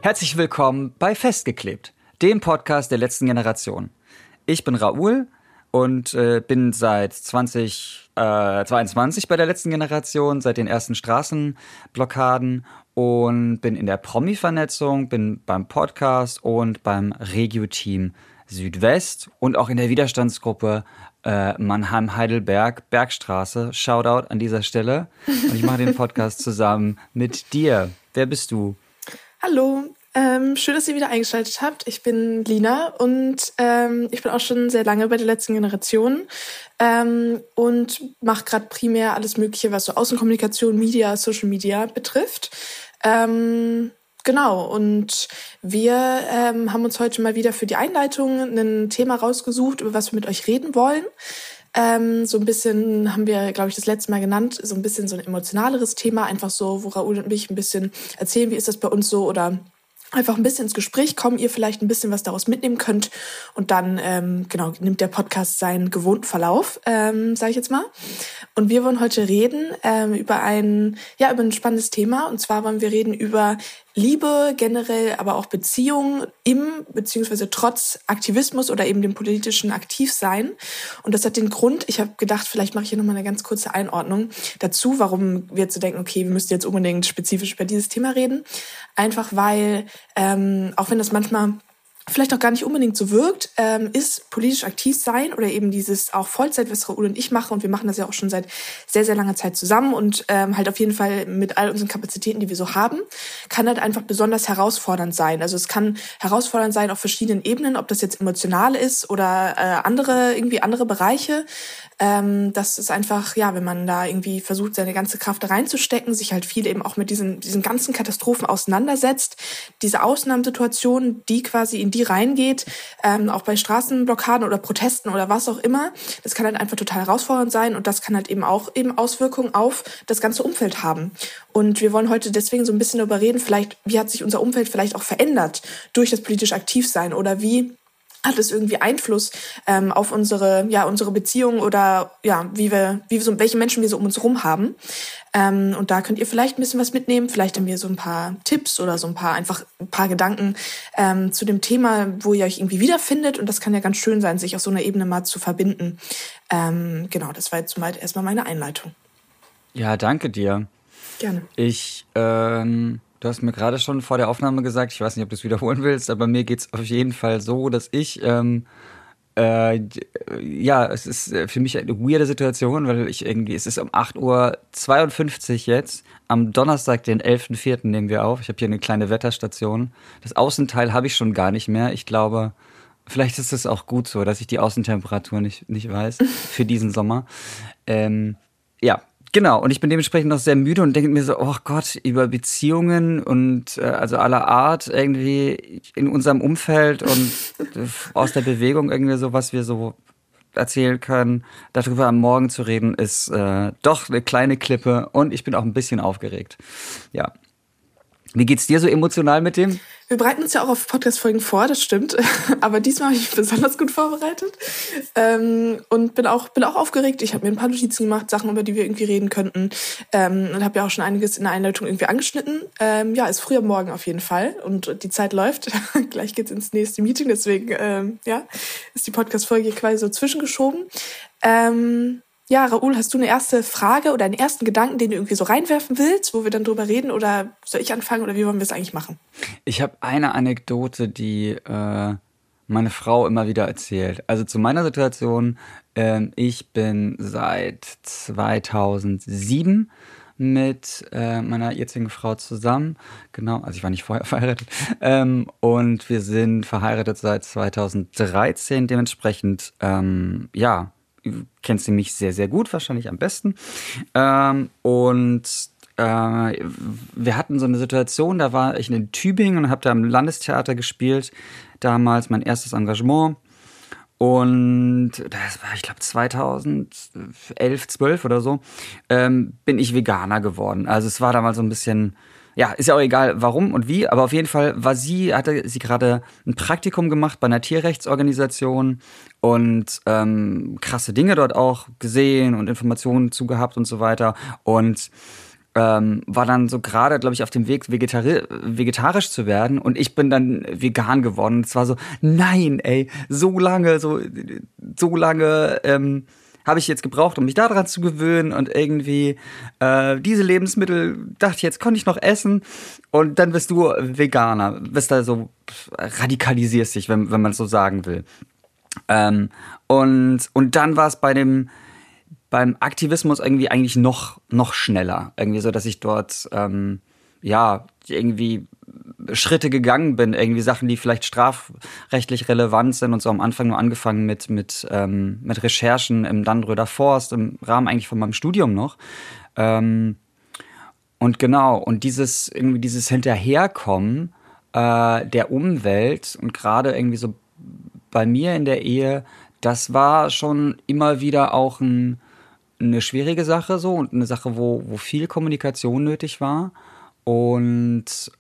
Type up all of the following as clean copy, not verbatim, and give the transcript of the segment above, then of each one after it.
Herzlich willkommen bei Festgeklebt, dem Podcast der letzten Generation. Ich bin Raoul und bin seit 2022 bei der letzten Generation, seit den ersten Straßenblockaden und bin in der Promi-Vernetzung, bin beim Podcast und beim Regio-Team Südwest und auch in der Widerstandsgruppe Mannheim-Heidelberg, Bergstraße. Shoutout an dieser Stelle. Und ich mache den Podcast zusammen mit dir. Wer bist du? Hallo, schön, dass ihr wieder eingeschaltet habt. Ich bin Lina und ich bin auch schon sehr lange bei der letzten Generation und mache gerade primär alles Mögliche, was so Außenkommunikation, Media, Social Media betrifft. Genau, und wir haben uns heute mal wieder für die Einleitung ein Thema rausgesucht, über was wir mit euch reden wollen. So ein bisschen haben wir, glaube ich, das letzte Mal genannt, so ein bisschen so ein emotionaleres Thema, einfach so, wo Raoul und mich ein bisschen erzählen, wie ist das bei uns so, oder einfach ein bisschen ins Gespräch kommen, ihr vielleicht ein bisschen was daraus mitnehmen könnt und dann, nimmt der Podcast seinen gewohnten Verlauf, sage ich jetzt mal. Und wir wollen heute reden über ein spannendes Thema, und zwar wollen wir reden über Liebe generell, aber auch Beziehungen beziehungsweise trotz Aktivismus oder eben dem politischen Aktivsein. Und das hat den Grund, ich habe gedacht, vielleicht mache ich hier nochmal eine ganz kurze Einordnung dazu, warum wir jetzt so denken, okay, wir müssen jetzt unbedingt spezifisch über dieses Thema reden. Einfach weil, auch wenn das manchmal vielleicht auch gar nicht unbedingt so wirkt, ist politisch aktiv sein oder eben dieses auch Vollzeit, was Raoul und ich machen, und wir machen das ja auch schon seit sehr, sehr langer Zeit zusammen und halt auf jeden Fall mit all unseren Kapazitäten, die wir so haben, kann halt einfach besonders herausfordernd sein. Also es kann herausfordernd sein auf verschiedenen Ebenen, ob das jetzt emotional ist oder andere Bereiche. Das ist einfach, wenn man da irgendwie versucht, seine ganze Kraft da reinzustecken, sich halt viel eben auch mit diesen ganzen Katastrophen auseinandersetzt, diese Ausnahmesituationen, die quasi in die reingeht, auch bei Straßenblockaden oder Protesten oder was auch immer. Das kann halt einfach total herausfordernd sein, und das kann halt eben auch Auswirkungen auf das ganze Umfeld haben. Und wir wollen heute deswegen so ein bisschen darüber reden, vielleicht, wie hat sich unser Umfeld vielleicht auch verändert durch das politisch Aktivsein, oder wie hat es irgendwie Einfluss auf unsere Beziehungen oder welche Menschen wir so um uns herum haben. Und da könnt ihr vielleicht ein bisschen was mitnehmen. Vielleicht haben wir so ein paar Tipps oder so ein paar Gedanken zu dem Thema, wo ihr euch irgendwie wiederfindet. Und das kann ja ganz schön sein, sich auf so einer Ebene mal zu verbinden. Das war jetzt mal erstmal meine Einleitung. Ja, danke dir. Gerne. Du hast mir gerade schon vor der Aufnahme gesagt, ich weiß nicht, ob du es wiederholen willst, aber mir geht's auf jeden Fall so, dass ich, es ist für mich eine weirde Situation, weil es ist um 8:52 Uhr jetzt, am Donnerstag, den 11.04. nehmen wir auf. Ich habe hier eine kleine Wetterstation. Das Außenteil habe ich schon gar nicht mehr. Ich glaube, vielleicht ist es auch gut so, dass ich die Außentemperatur nicht weiß für diesen Sommer. Genau, und ich bin dementsprechend noch sehr müde und denke mir so, oh Gott, über Beziehungen und also aller Art irgendwie in unserem Umfeld und aus der Bewegung irgendwie so, was wir so erzählen können. Darüber am Morgen zu reden, ist doch eine kleine Klippe, und ich bin auch ein bisschen aufgeregt. Ja. Wie geht's dir so emotional mit dem? Wir bereiten uns ja auch auf Podcast-Folgen vor, das stimmt. Aber diesmal habe ich mich besonders gut vorbereitet. Und bin auch aufgeregt. Ich habe mir ein paar Notizen gemacht, Sachen, über die wir irgendwie reden könnten. Und habe ja auch schon einiges in der Einleitung irgendwie angeschnitten. Ist früh am Morgen auf jeden Fall. Und die Zeit läuft. Gleich geht's ins nächste Meeting. Deswegen, ist die Podcast-Folge hier quasi so zwischengeschoben. Raoul, hast du eine erste Frage oder einen ersten Gedanken, den du irgendwie so reinwerfen willst, wo wir dann drüber reden, oder soll ich anfangen, oder wie wollen wir es eigentlich machen? Ich habe eine Anekdote, die meine Frau immer wieder erzählt. Also zu meiner Situation, ich bin seit 2007 mit meiner jetzigen Frau zusammen. Genau, also ich war nicht vorher verheiratet. Und wir sind verheiratet seit 2013, dementsprechend, kennst du mich sehr, sehr gut, wahrscheinlich am besten. Wir hatten so eine Situation, da war ich in Tübingen und habe da im Landestheater gespielt, damals mein erstes Engagement. Und das war, ich glaube, 2011, 12 oder so, bin ich Veganer geworden. Also es war damals so ein bisschen, ja, ist ja auch egal warum und wie, aber auf jeden Fall hatte sie gerade ein Praktikum gemacht bei einer Tierrechtsorganisation und krasse Dinge dort auch gesehen und Informationen zugehabt und so weiter. Und war dann so gerade, glaube ich, auf dem Weg, vegetarisch zu werden. Und ich bin dann vegan geworden. Und es war so, nein, ey, so lange habe ich jetzt gebraucht, um mich daran zu gewöhnen. Und irgendwie diese Lebensmittel, dachte ich, jetzt konnte ich noch essen. Und dann bist du Veganer, bist da so, radikalisierst dich, wenn man es so sagen will. Und dann war es beim Aktivismus irgendwie eigentlich noch schneller. Irgendwie so, dass ich dort, irgendwie Schritte gegangen bin. Irgendwie Sachen, die vielleicht strafrechtlich relevant sind und so am Anfang nur angefangen mit Recherchen im Dannenröder Forst, im Rahmen eigentlich von meinem Studium noch. Und genau, und dieses Hinterherkommen der Umwelt und gerade irgendwie so bei mir in der Ehe, das war schon immer wieder auch eine schwierige Sache so und eine Sache, wo viel Kommunikation nötig war und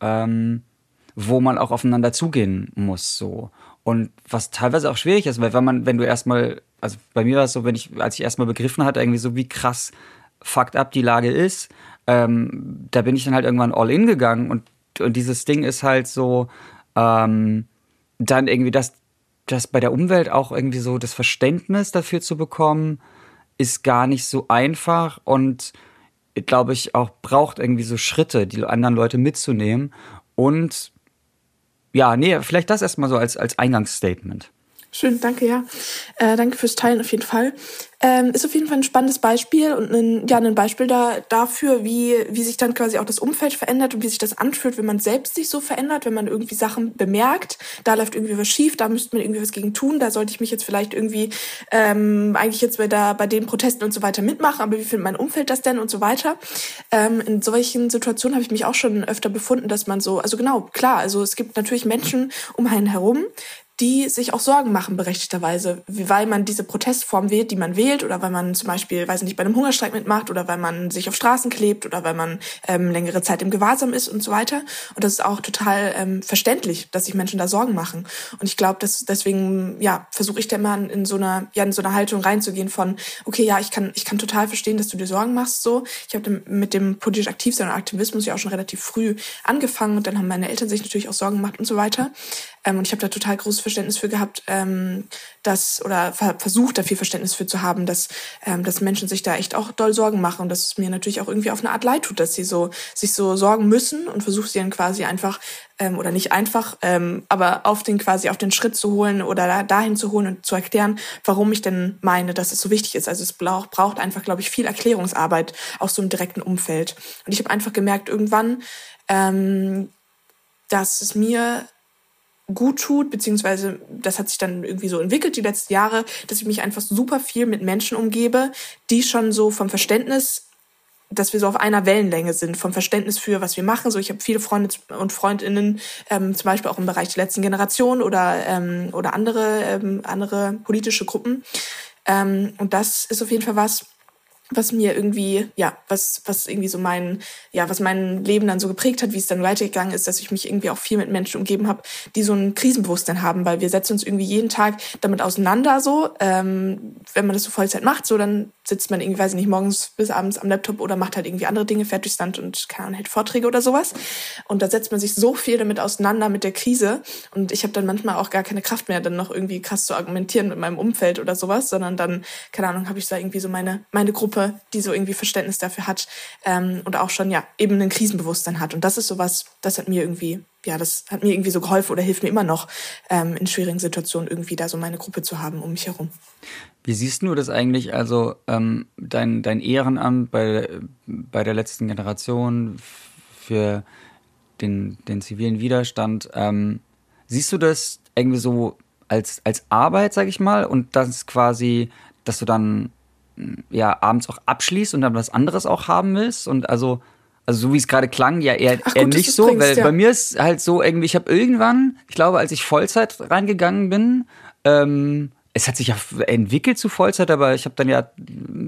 wo man auch aufeinander zugehen muss so. Und was teilweise auch schwierig ist, weil wenn du erstmal, also bei mir war es so, als ich erstmal begriffen hatte, irgendwie so wie krass fucked up die Lage ist, da bin ich dann halt irgendwann all in gegangen und dieses Ding ist halt so, dann irgendwie das bei der Umwelt auch irgendwie so das Verständnis dafür zu bekommen, ist gar nicht so einfach und glaube ich auch braucht irgendwie so Schritte, die anderen Leute mitzunehmen und ja, nee, vielleicht das erstmal so als Eingangsstatement. Schön, danke, ja. Danke fürs Teilen auf jeden Fall. Ist auf jeden Fall ein spannendes Beispiel und ein Beispiel dafür, wie sich dann quasi auch das Umfeld verändert und wie sich das anfühlt, wenn man selbst sich so verändert, wenn man irgendwie Sachen bemerkt, da läuft irgendwie was schief, da müsste man irgendwie was gegen tun, da sollte ich mich jetzt vielleicht irgendwie eigentlich jetzt bei den Protesten und so weiter mitmachen, aber wie findet mein Umfeld das denn und so weiter. In solchen Situationen habe ich mich auch schon öfter befunden, dass man so, also genau, klar, also es gibt natürlich Menschen um einen herum, die sich auch Sorgen machen, berechtigterweise, weil man diese Protestform wählt, die man wählt, oder weil man zum Beispiel, weiß nicht, bei einem Hungerstreik mitmacht, oder weil man sich auf Straßen klebt, oder weil man längere Zeit im Gewahrsam ist und so weiter. Und das ist auch total verständlich, dass sich Menschen da Sorgen machen. Und ich glaube, dass deswegen, ja, versuche ich da immer in so einer Haltung reinzugehen von, okay, ja, ich kann total verstehen, dass du dir Sorgen machst, so. Ich habe mit dem politisch Aktivsein und Aktivismus ja auch schon relativ früh angefangen, und dann haben meine Eltern sich natürlich auch Sorgen gemacht und so weiter. Und ich habe da total großes Verständnis für gehabt, versucht da viel Verständnis für zu haben, dass Menschen sich da echt auch doll Sorgen machen und dass es mir natürlich auch irgendwie auf eine Art leid tut, dass sie sich so sorgen müssen, und versuche sie dann quasi einfach, oder nicht einfach, aber auf den Schritt zu holen oder dahin zu holen und zu erklären, warum ich denn meine, dass es so wichtig ist. Also es braucht einfach, glaube ich, viel Erklärungsarbeit aus so einem direkten Umfeld. Und ich habe einfach gemerkt irgendwann, dass es mir gut tut, beziehungsweise das hat sich dann irgendwie so entwickelt die letzten Jahre, dass ich mich einfach super viel mit Menschen umgebe, die schon so vom Verständnis, dass wir so auf einer Wellenlänge sind, vom Verständnis für, was wir machen. So, ich habe viele Freunde und Freundinnen, zum Beispiel auch im Bereich der letzten Generation oder andere politische Gruppen. Und das ist auf jeden Fall was mir irgendwie, ja, was irgendwie so was mein Leben dann so geprägt hat, wie es dann weitergegangen ist, dass ich mich irgendwie auch viel mit Menschen umgeben habe, die so ein Krisenbewusstsein haben, weil wir setzen uns irgendwie jeden Tag damit auseinander, so, wenn man das so Vollzeit macht, so, dann sitzt man irgendwie, weiß ich nicht, morgens bis abends am Laptop oder macht halt irgendwie andere Dinge, fährt durchs Land und keine Ahnung, hält Vorträge oder sowas. Und da setzt man sich so viel damit auseinander mit der Krise, und ich habe dann manchmal auch gar keine Kraft mehr, dann noch irgendwie krass zu argumentieren mit meinem Umfeld oder sowas, sondern dann, keine Ahnung, habe ich da irgendwie so meine Gruppe, die so irgendwie Verständnis dafür hat, und auch schon, ja, eben ein Krisenbewusstsein hat. Und das ist sowas, das hat mir irgendwie so geholfen oder hilft mir immer noch, in schwierigen Situationen irgendwie da so meine Gruppe zu haben um mich herum. Wie siehst du das eigentlich, also dein Ehrenamt bei der letzten Generation für den zivilen Widerstand, siehst du das irgendwie so als Arbeit, sag ich mal, und das ist quasi, dass du dann ja abends auch abschließt und dann was anderes auch haben willst? Und also so wie es gerade klang, ja eher nicht so, weil bei mir ist halt so irgendwie, ich habe irgendwann, ich glaube, als ich Vollzeit reingegangen bin, es hat sich ja entwickelt zu Vollzeit, aber ich habe dann ja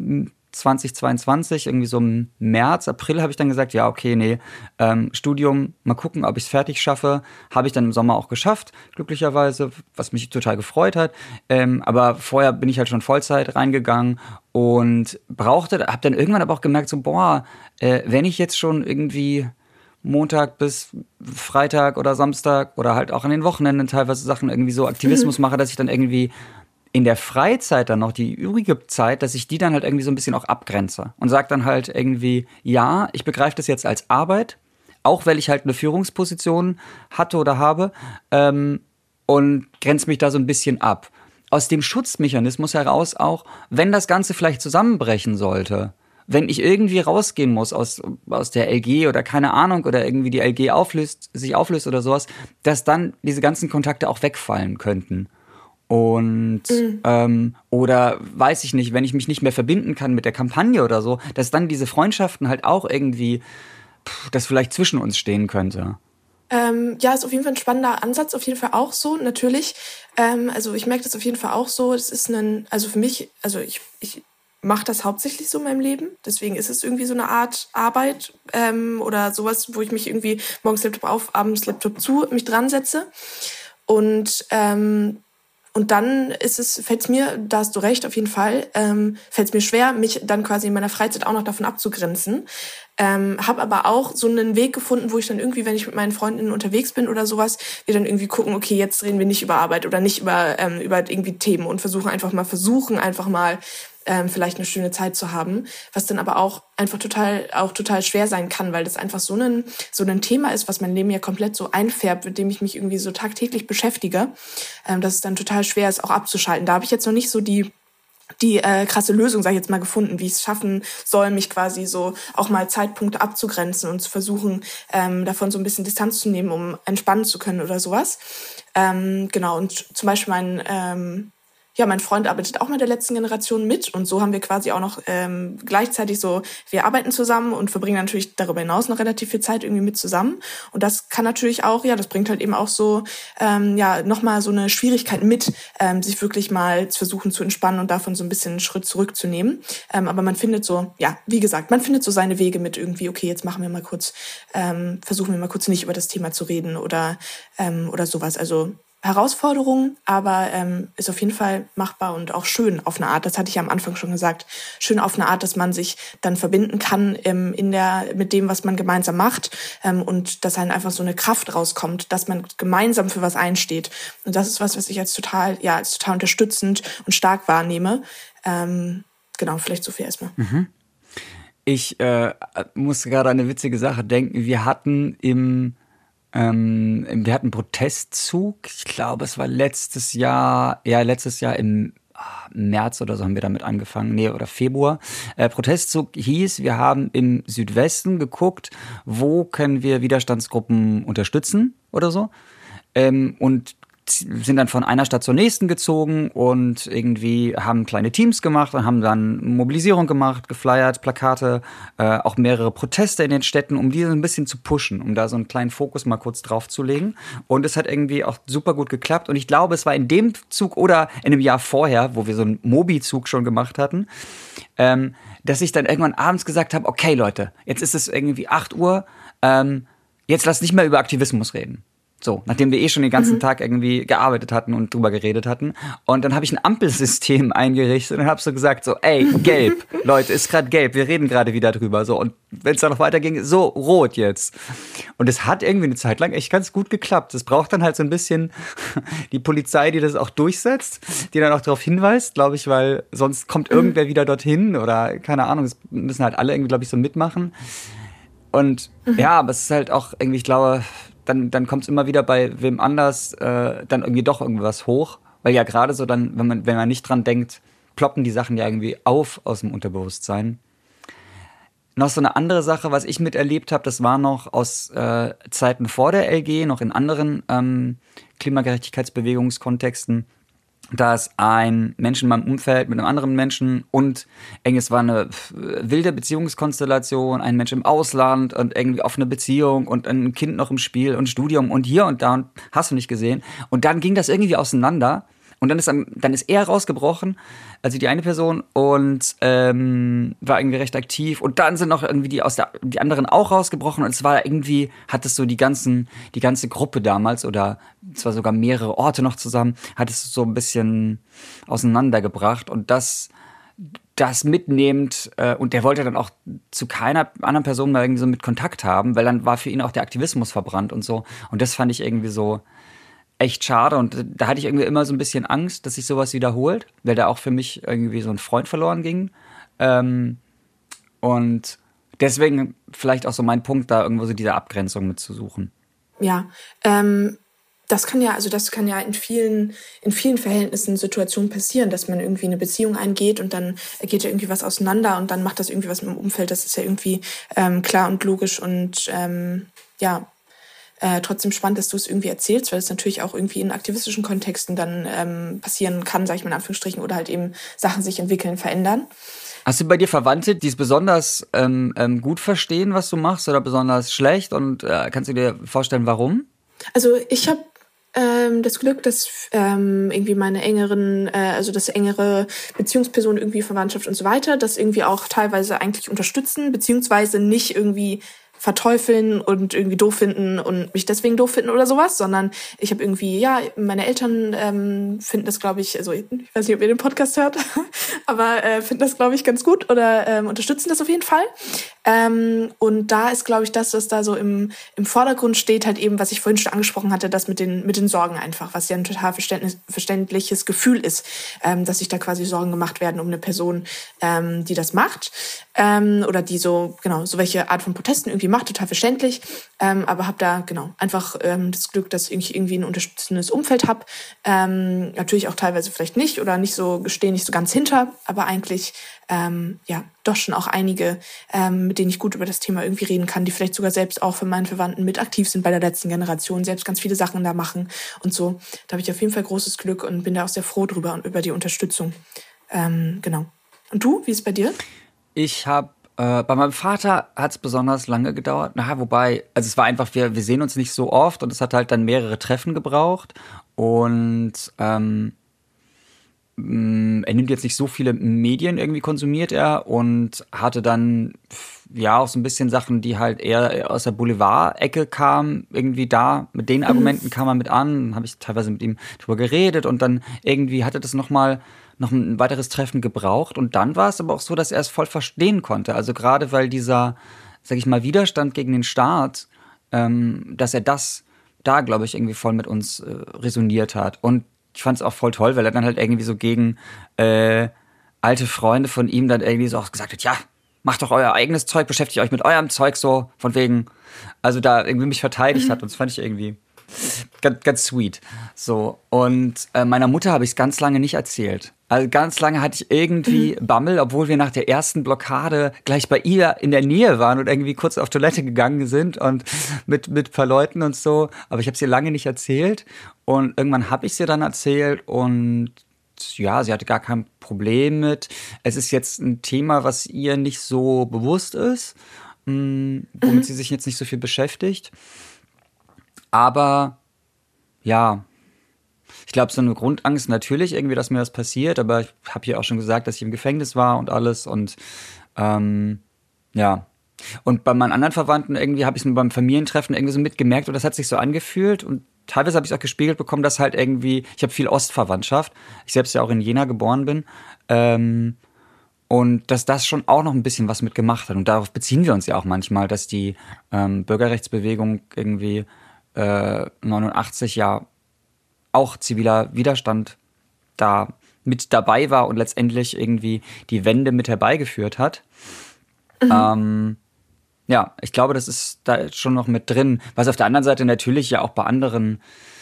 2022, irgendwie so im März, April habe ich dann gesagt, ja, okay, nee, Studium, mal gucken, ob ich es fertig schaffe. Habe ich dann im Sommer auch geschafft, glücklicherweise, was mich total gefreut hat. Aber vorher bin ich halt schon Vollzeit reingegangen und habe dann irgendwann aber auch gemerkt, so, boah, wenn ich jetzt schon irgendwie Montag bis Freitag oder Samstag oder halt auch an den Wochenenden teilweise Sachen irgendwie so Aktivismus mache, dass ich dann irgendwie in der Freizeit dann noch die übrige Zeit, dass ich die dann halt irgendwie so ein bisschen auch abgrenze und sage dann halt irgendwie, ja, ich begreife das jetzt als Arbeit, auch weil ich halt eine Führungsposition hatte oder habe, und grenze mich da so ein bisschen ab. Aus dem Schutzmechanismus heraus auch, wenn das Ganze vielleicht zusammenbrechen sollte, wenn ich irgendwie rausgehen muss aus der LG oder keine Ahnung oder irgendwie die LG sich auflöst oder sowas, dass dann diese ganzen Kontakte auch wegfallen könnten. Und oder weiß ich nicht, wenn ich mich nicht mehr verbinden kann mit der Kampagne oder so, dass dann diese Freundschaften halt auch irgendwie, das vielleicht zwischen uns stehen könnte. Ja, ist auf jeden Fall ein spannender Ansatz, auf jeden Fall auch so, natürlich. Also ich merke das auf jeden Fall auch so. Es ist also für mich, also ich mache das hauptsächlich so in meinem Leben. Deswegen ist es irgendwie so eine Art Arbeit oder sowas, wo ich mich irgendwie morgens Laptop auf, abends Laptop zu, mich dran setze. Und dann fällt es mir, da hast du recht, auf jeden Fall, fällt es mir schwer, mich dann quasi in meiner Freizeit auch noch davon abzugrenzen. Habe aber auch so einen Weg gefunden, wo ich dann irgendwie, wenn ich mit meinen Freundinnen unterwegs bin oder sowas, wir dann irgendwie gucken, okay, jetzt reden wir nicht über Arbeit oder nicht über irgendwie Themen und versuchen einfach mal vielleicht eine schöne Zeit zu haben, was dann aber auch einfach total schwer sein kann, weil das einfach so ein Thema ist, was mein Leben ja komplett so einfärbt, mit dem ich mich irgendwie so tagtäglich beschäftige, dass es dann total schwer ist, auch abzuschalten. Da habe ich jetzt noch nicht so die krasse Lösung, sag ich jetzt mal, gefunden, wie ich es schaffen soll, mich quasi so auch mal Zeitpunkte abzugrenzen und zu versuchen, davon so ein bisschen Distanz zu nehmen, um entspannen zu können oder sowas. Genau, und zum Beispiel mein Freund arbeitet auch mit der letzten Generation mit und so haben wir quasi auch noch gleichzeitig so, wir arbeiten zusammen und verbringen natürlich darüber hinaus noch relativ viel Zeit irgendwie mit zusammen und das kann natürlich auch, das bringt halt eben auch so, nochmal so eine Schwierigkeit mit, sich wirklich mal zu versuchen zu entspannen und davon so ein bisschen einen Schritt zurückzunehmen, aber man findet so, wie gesagt, man findet so seine Wege mit irgendwie, okay, jetzt versuchen wir mal kurz nicht über das Thema zu reden oder sowas, also Herausforderung, aber ist auf jeden Fall machbar und auch schön auf eine Art. Das hatte ich ja am Anfang schon gesagt. Schön auf eine Art, dass man sich dann verbinden kann mit dem, was man gemeinsam macht und dass dann einfach so eine Kraft rauskommt, dass man gemeinsam für was einsteht. Und das ist was ich als total unterstützend und stark wahrnehme. Genau, vielleicht so viel erstmal. Mhm. Ich muss gerade an eine witzige Sache denken. Wir hatten einen Protestzug, ich glaube, es war letztes Jahr im März oder so haben wir damit angefangen, oder Februar. Protestzug hieß, wir haben im Südwesten geguckt, wo können wir Widerstandsgruppen unterstützen oder so. Und sind dann von einer Stadt zur nächsten gezogen und irgendwie haben kleine Teams gemacht und haben dann Mobilisierung gemacht, geflyert, Plakate, auch mehrere Proteste in den Städten, um die so ein bisschen zu pushen, um da so einen kleinen Fokus mal kurz drauf zu legen. Und es hat irgendwie auch super gut geklappt. Und ich glaube, es war in dem Zug oder in einem Jahr vorher, wo wir so einen Mobi-Zug schon gemacht hatten, dass ich dann irgendwann abends gesagt habe, okay Leute, jetzt ist es irgendwie 8 Uhr, jetzt lasst nicht mehr über Aktivismus reden. So, nachdem wir schon den ganzen Tag irgendwie gearbeitet hatten und drüber geredet hatten. Und dann habe ich ein Ampelsystem eingerichtet und habe so gesagt, so, ey, gelb, Leute, ist gerade gelb, wir reden gerade wieder drüber. So, und wenn es dann noch weiterging, so, rot jetzt. Und es hat irgendwie eine Zeit lang echt ganz gut geklappt. Es braucht dann halt so ein bisschen die Polizei, die das auch durchsetzt, die dann auch darauf hinweist, glaube ich, weil sonst kommt irgendwer wieder dorthin oder keine Ahnung, es müssen halt alle irgendwie, glaube ich, so mitmachen. Und aber es ist halt auch irgendwie, ich glaube, dann kommt es immer wieder bei wem anders dann irgendwie doch irgendwas hoch. Weil ja gerade so dann, wenn man nicht dran denkt, ploppen die Sachen ja irgendwie auf aus dem Unterbewusstsein. Noch so eine andere Sache, was ich miterlebt habe, das war noch aus Zeiten vor der LG, noch in anderen Klimagerechtigkeitsbewegungskontexten, dass ein Mensch in meinem Umfeld mit einem anderen Menschen und es war eine wilde Beziehungskonstellation, ein Mensch im Ausland und irgendwie offene Beziehung und ein Kind noch im Spiel und Studium und hier und da und hast du nicht gesehen. Und dann ging das irgendwie auseinander Und dann ist er rausgebrochen, also die eine Person, und war irgendwie recht aktiv. Und dann sind noch irgendwie die anderen auch rausgebrochen. Und es war irgendwie, hat es so die ganze Gruppe damals, oder zwar sogar mehrere Orte noch zusammen, hat es so ein bisschen auseinandergebracht. Und das mitnehmend, und der wollte dann auch zu keiner anderen Person mal irgendwie so mit Kontakt haben, weil dann war für ihn auch der Aktivismus verbrannt und so. Und das fand ich irgendwie so echt schade, und da hatte ich irgendwie immer so ein bisschen Angst, dass sich sowas wiederholt, weil da auch für mich irgendwie so ein Freund verloren ging. Und deswegen vielleicht auch so mein Punkt, da irgendwo so diese Abgrenzung mitzusuchen. Ja, das kann ja in vielen Verhältnissen Situationen passieren, dass man irgendwie eine Beziehung eingeht und dann geht ja irgendwie was auseinander und dann macht das irgendwie was mit dem Umfeld. Das ist ja irgendwie klar und logisch und trotzdem spannend, dass du es irgendwie erzählst, weil es natürlich auch irgendwie in aktivistischen Kontexten dann passieren kann, sag ich mal in Anführungsstrichen, oder halt eben Sachen sich entwickeln, verändern. Hast du bei dir Verwandte, die es besonders gut verstehen, was du machst, oder besonders schlecht? Und kannst du dir vorstellen, warum? Also ich habe das Glück, dass irgendwie meine das engere Beziehungspersonen, irgendwie Verwandtschaft und so weiter, das irgendwie auch teilweise eigentlich unterstützen, beziehungsweise nicht irgendwie verteufeln und irgendwie doof finden und mich deswegen doof finden oder sowas, sondern ich habe irgendwie, meine Eltern finden das, glaube ich, also ich weiß nicht, ob ihr den Podcast hört, aber finden das, glaube ich, ganz gut oder unterstützen das auf jeden Fall. Und da ist, glaube ich, das, was da so im Vordergrund steht, halt eben, was ich vorhin schon angesprochen hatte, das mit den Sorgen einfach, was ja ein total verständliches Gefühl ist, dass sich da quasi Sorgen gemacht werden um eine Person, die das macht, oder die so welche Art von Protesten irgendwie macht, total verständlich, aber habe da einfach das Glück, dass ich irgendwie ein unterstützendes Umfeld habe, natürlich auch teilweise vielleicht nicht oder stehe nicht so ganz hinter, aber eigentlich doch schon auch einige, mit denen ich gut über das Thema irgendwie reden kann, die vielleicht sogar selbst auch von meinen Verwandten mit aktiv sind bei der letzten Generation, selbst ganz viele Sachen da machen und so. Da habe ich auf jeden Fall großes Glück und bin da auch sehr froh drüber und über die Unterstützung. Und du, wie ist es bei dir? Ich habe bei meinem Vater hat es besonders lange gedauert. Wobei, also es war einfach, wir sehen uns nicht so oft, und es hat halt dann mehrere Treffen gebraucht. Und er nimmt jetzt nicht so viele Medien, irgendwie konsumiert er, und hatte dann auch so ein bisschen Sachen, die halt eher aus der Boulevard-Ecke kamen, irgendwie da. Mit den Argumenten kam er mit an, dann habe ich teilweise mit ihm drüber geredet, und dann irgendwie hatte das noch ein weiteres Treffen gebraucht, und dann war es aber auch so, dass er es voll verstehen konnte. Also gerade weil dieser, sag ich mal, Widerstand gegen den Staat, dass er das da, glaube ich, irgendwie voll mit uns resoniert hat. Und ich fand es auch voll toll, weil er dann halt irgendwie so gegen alte Freunde von ihm dann irgendwie so auch gesagt hat, ja, macht doch euer eigenes Zeug, beschäftigt euch mit eurem Zeug, so von wegen, also da irgendwie mich verteidigt hat, und das fand ich irgendwie ganz, ganz sweet. So, und meiner Mutter habe ich es ganz lange nicht erzählt. Also ganz lange hatte ich irgendwie Bammel, obwohl wir nach der ersten Blockade gleich bei ihr in der Nähe waren und irgendwie kurz auf Toilette gegangen sind und mit ein paar Leuten und so. Aber ich habe es ihr lange nicht erzählt, und irgendwann habe ich es ihr dann erzählt, und ja, sie hatte gar kein Problem mit. Es ist jetzt ein Thema, was ihr nicht so bewusst ist, womit sie sich jetzt nicht so viel beschäftigt. Aber ja, ich glaube, so eine Grundangst natürlich irgendwie, dass mir das passiert, aber ich habe hier auch schon gesagt, dass ich im Gefängnis war und alles, und ja. Und bei meinen anderen Verwandten irgendwie habe ich es beim Familientreffen irgendwie so mitgemerkt, und das hat sich so angefühlt, und teilweise habe ich es auch gespiegelt bekommen, dass halt irgendwie, ich habe viel Ostverwandtschaft, ich selbst ja auch in Jena geboren bin, und dass das schon auch noch ein bisschen was mitgemacht hat, und darauf beziehen wir uns ja auch manchmal, dass die Bürgerrechtsbewegung irgendwie 89 ja auch ziviler Widerstand da mit dabei war und letztendlich irgendwie die Wende mit herbeigeführt hat. Ich glaube, das ist da schon noch mit drin. Was auf der anderen Seite natürlich ja auch bei anderen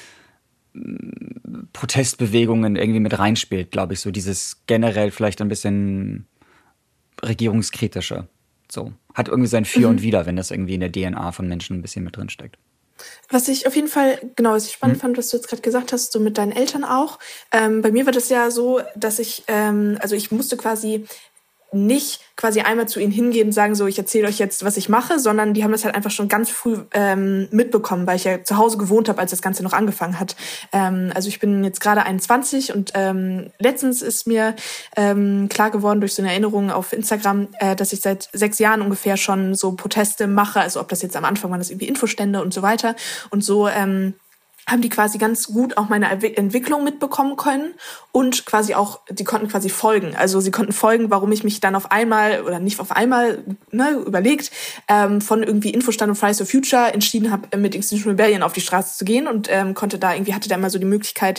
Protestbewegungen irgendwie mit reinspielt, glaube ich. So dieses generell vielleicht ein bisschen regierungskritische. So. Hat irgendwie sein Für und Wider, wenn das irgendwie in der DNA von Menschen ein bisschen mit drin steckt. Was ich auf jeden Fall, was ich spannend fand, was du jetzt gerade gesagt hast, so mit deinen Eltern auch. Bei mir war das ja so, dass ich musste quasi nicht quasi einmal zu ihnen hingehen und sagen, so, ich erzähle euch jetzt, was ich mache, sondern die haben das halt einfach schon ganz früh mitbekommen, weil ich ja zu Hause gewohnt habe, als das Ganze noch angefangen hat. Also ich bin jetzt gerade 21 und letztens ist mir klar geworden durch so eine Erinnerung auf Instagram, dass ich seit 6 Jahren ungefähr schon so Proteste mache, also ob das jetzt am Anfang waren, das irgendwie Infostände und so weiter. Und so haben die quasi ganz gut auch meine Entwicklung mitbekommen können und quasi auch, die konnten quasi folgen. Also sie konnten folgen, warum ich mich dann auf einmal, oder nicht auf einmal, überlegt, von irgendwie Infostand und Fridays for Future entschieden habe, mit Extinction Rebellion auf die Straße zu gehen und hatte da immer so die Möglichkeit,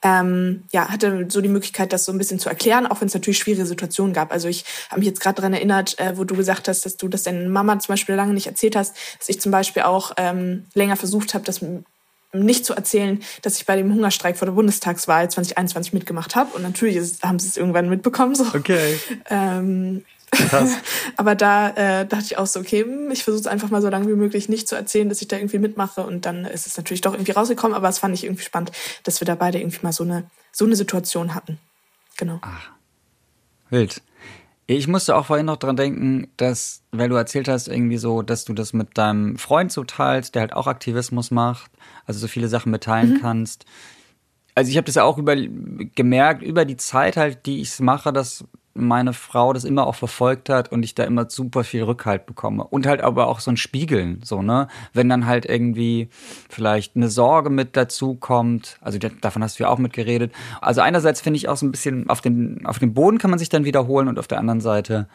das so ein bisschen zu erklären, auch wenn es natürlich schwierige Situationen gab. Also ich habe mich jetzt gerade daran erinnert, wo du gesagt hast, dass du das deiner Mama zum Beispiel lange nicht erzählt hast, dass ich zum Beispiel auch länger versucht habe, das nicht zu erzählen, dass ich bei dem Hungerstreik vor der Bundestagswahl 2021 mitgemacht habe. Und natürlich haben sie es irgendwann mitbekommen. So. Okay. Krass. Aber da dachte ich auch so, okay, ich versuche es einfach mal so lange wie möglich nicht zu erzählen, dass ich da irgendwie mitmache. Und dann ist es natürlich doch irgendwie rausgekommen. Aber es fand ich irgendwie spannend, dass wir da beide irgendwie mal so eine Situation hatten. Genau. Ach, wild. Ich musste auch vorhin noch dran denken, dass, weil du erzählt hast, irgendwie so, dass du das mit deinem Freund so teilst, der halt auch Aktivismus macht, also so viele Sachen mitteilen kannst. Also ich habe das ja auch gemerkt, über die Zeit halt, die ich es mache, dass meine Frau das immer auch verfolgt hat und ich da immer super viel Rückhalt bekomme. Und halt aber auch so ein Spiegeln, so, ne? Wenn dann halt irgendwie vielleicht eine Sorge mit dazu kommt, also davon hast du ja auch mitgeredet. Also einerseits finde ich auch so ein bisschen, auf dem Boden kann man sich dann wiederholen und auf der anderen Seite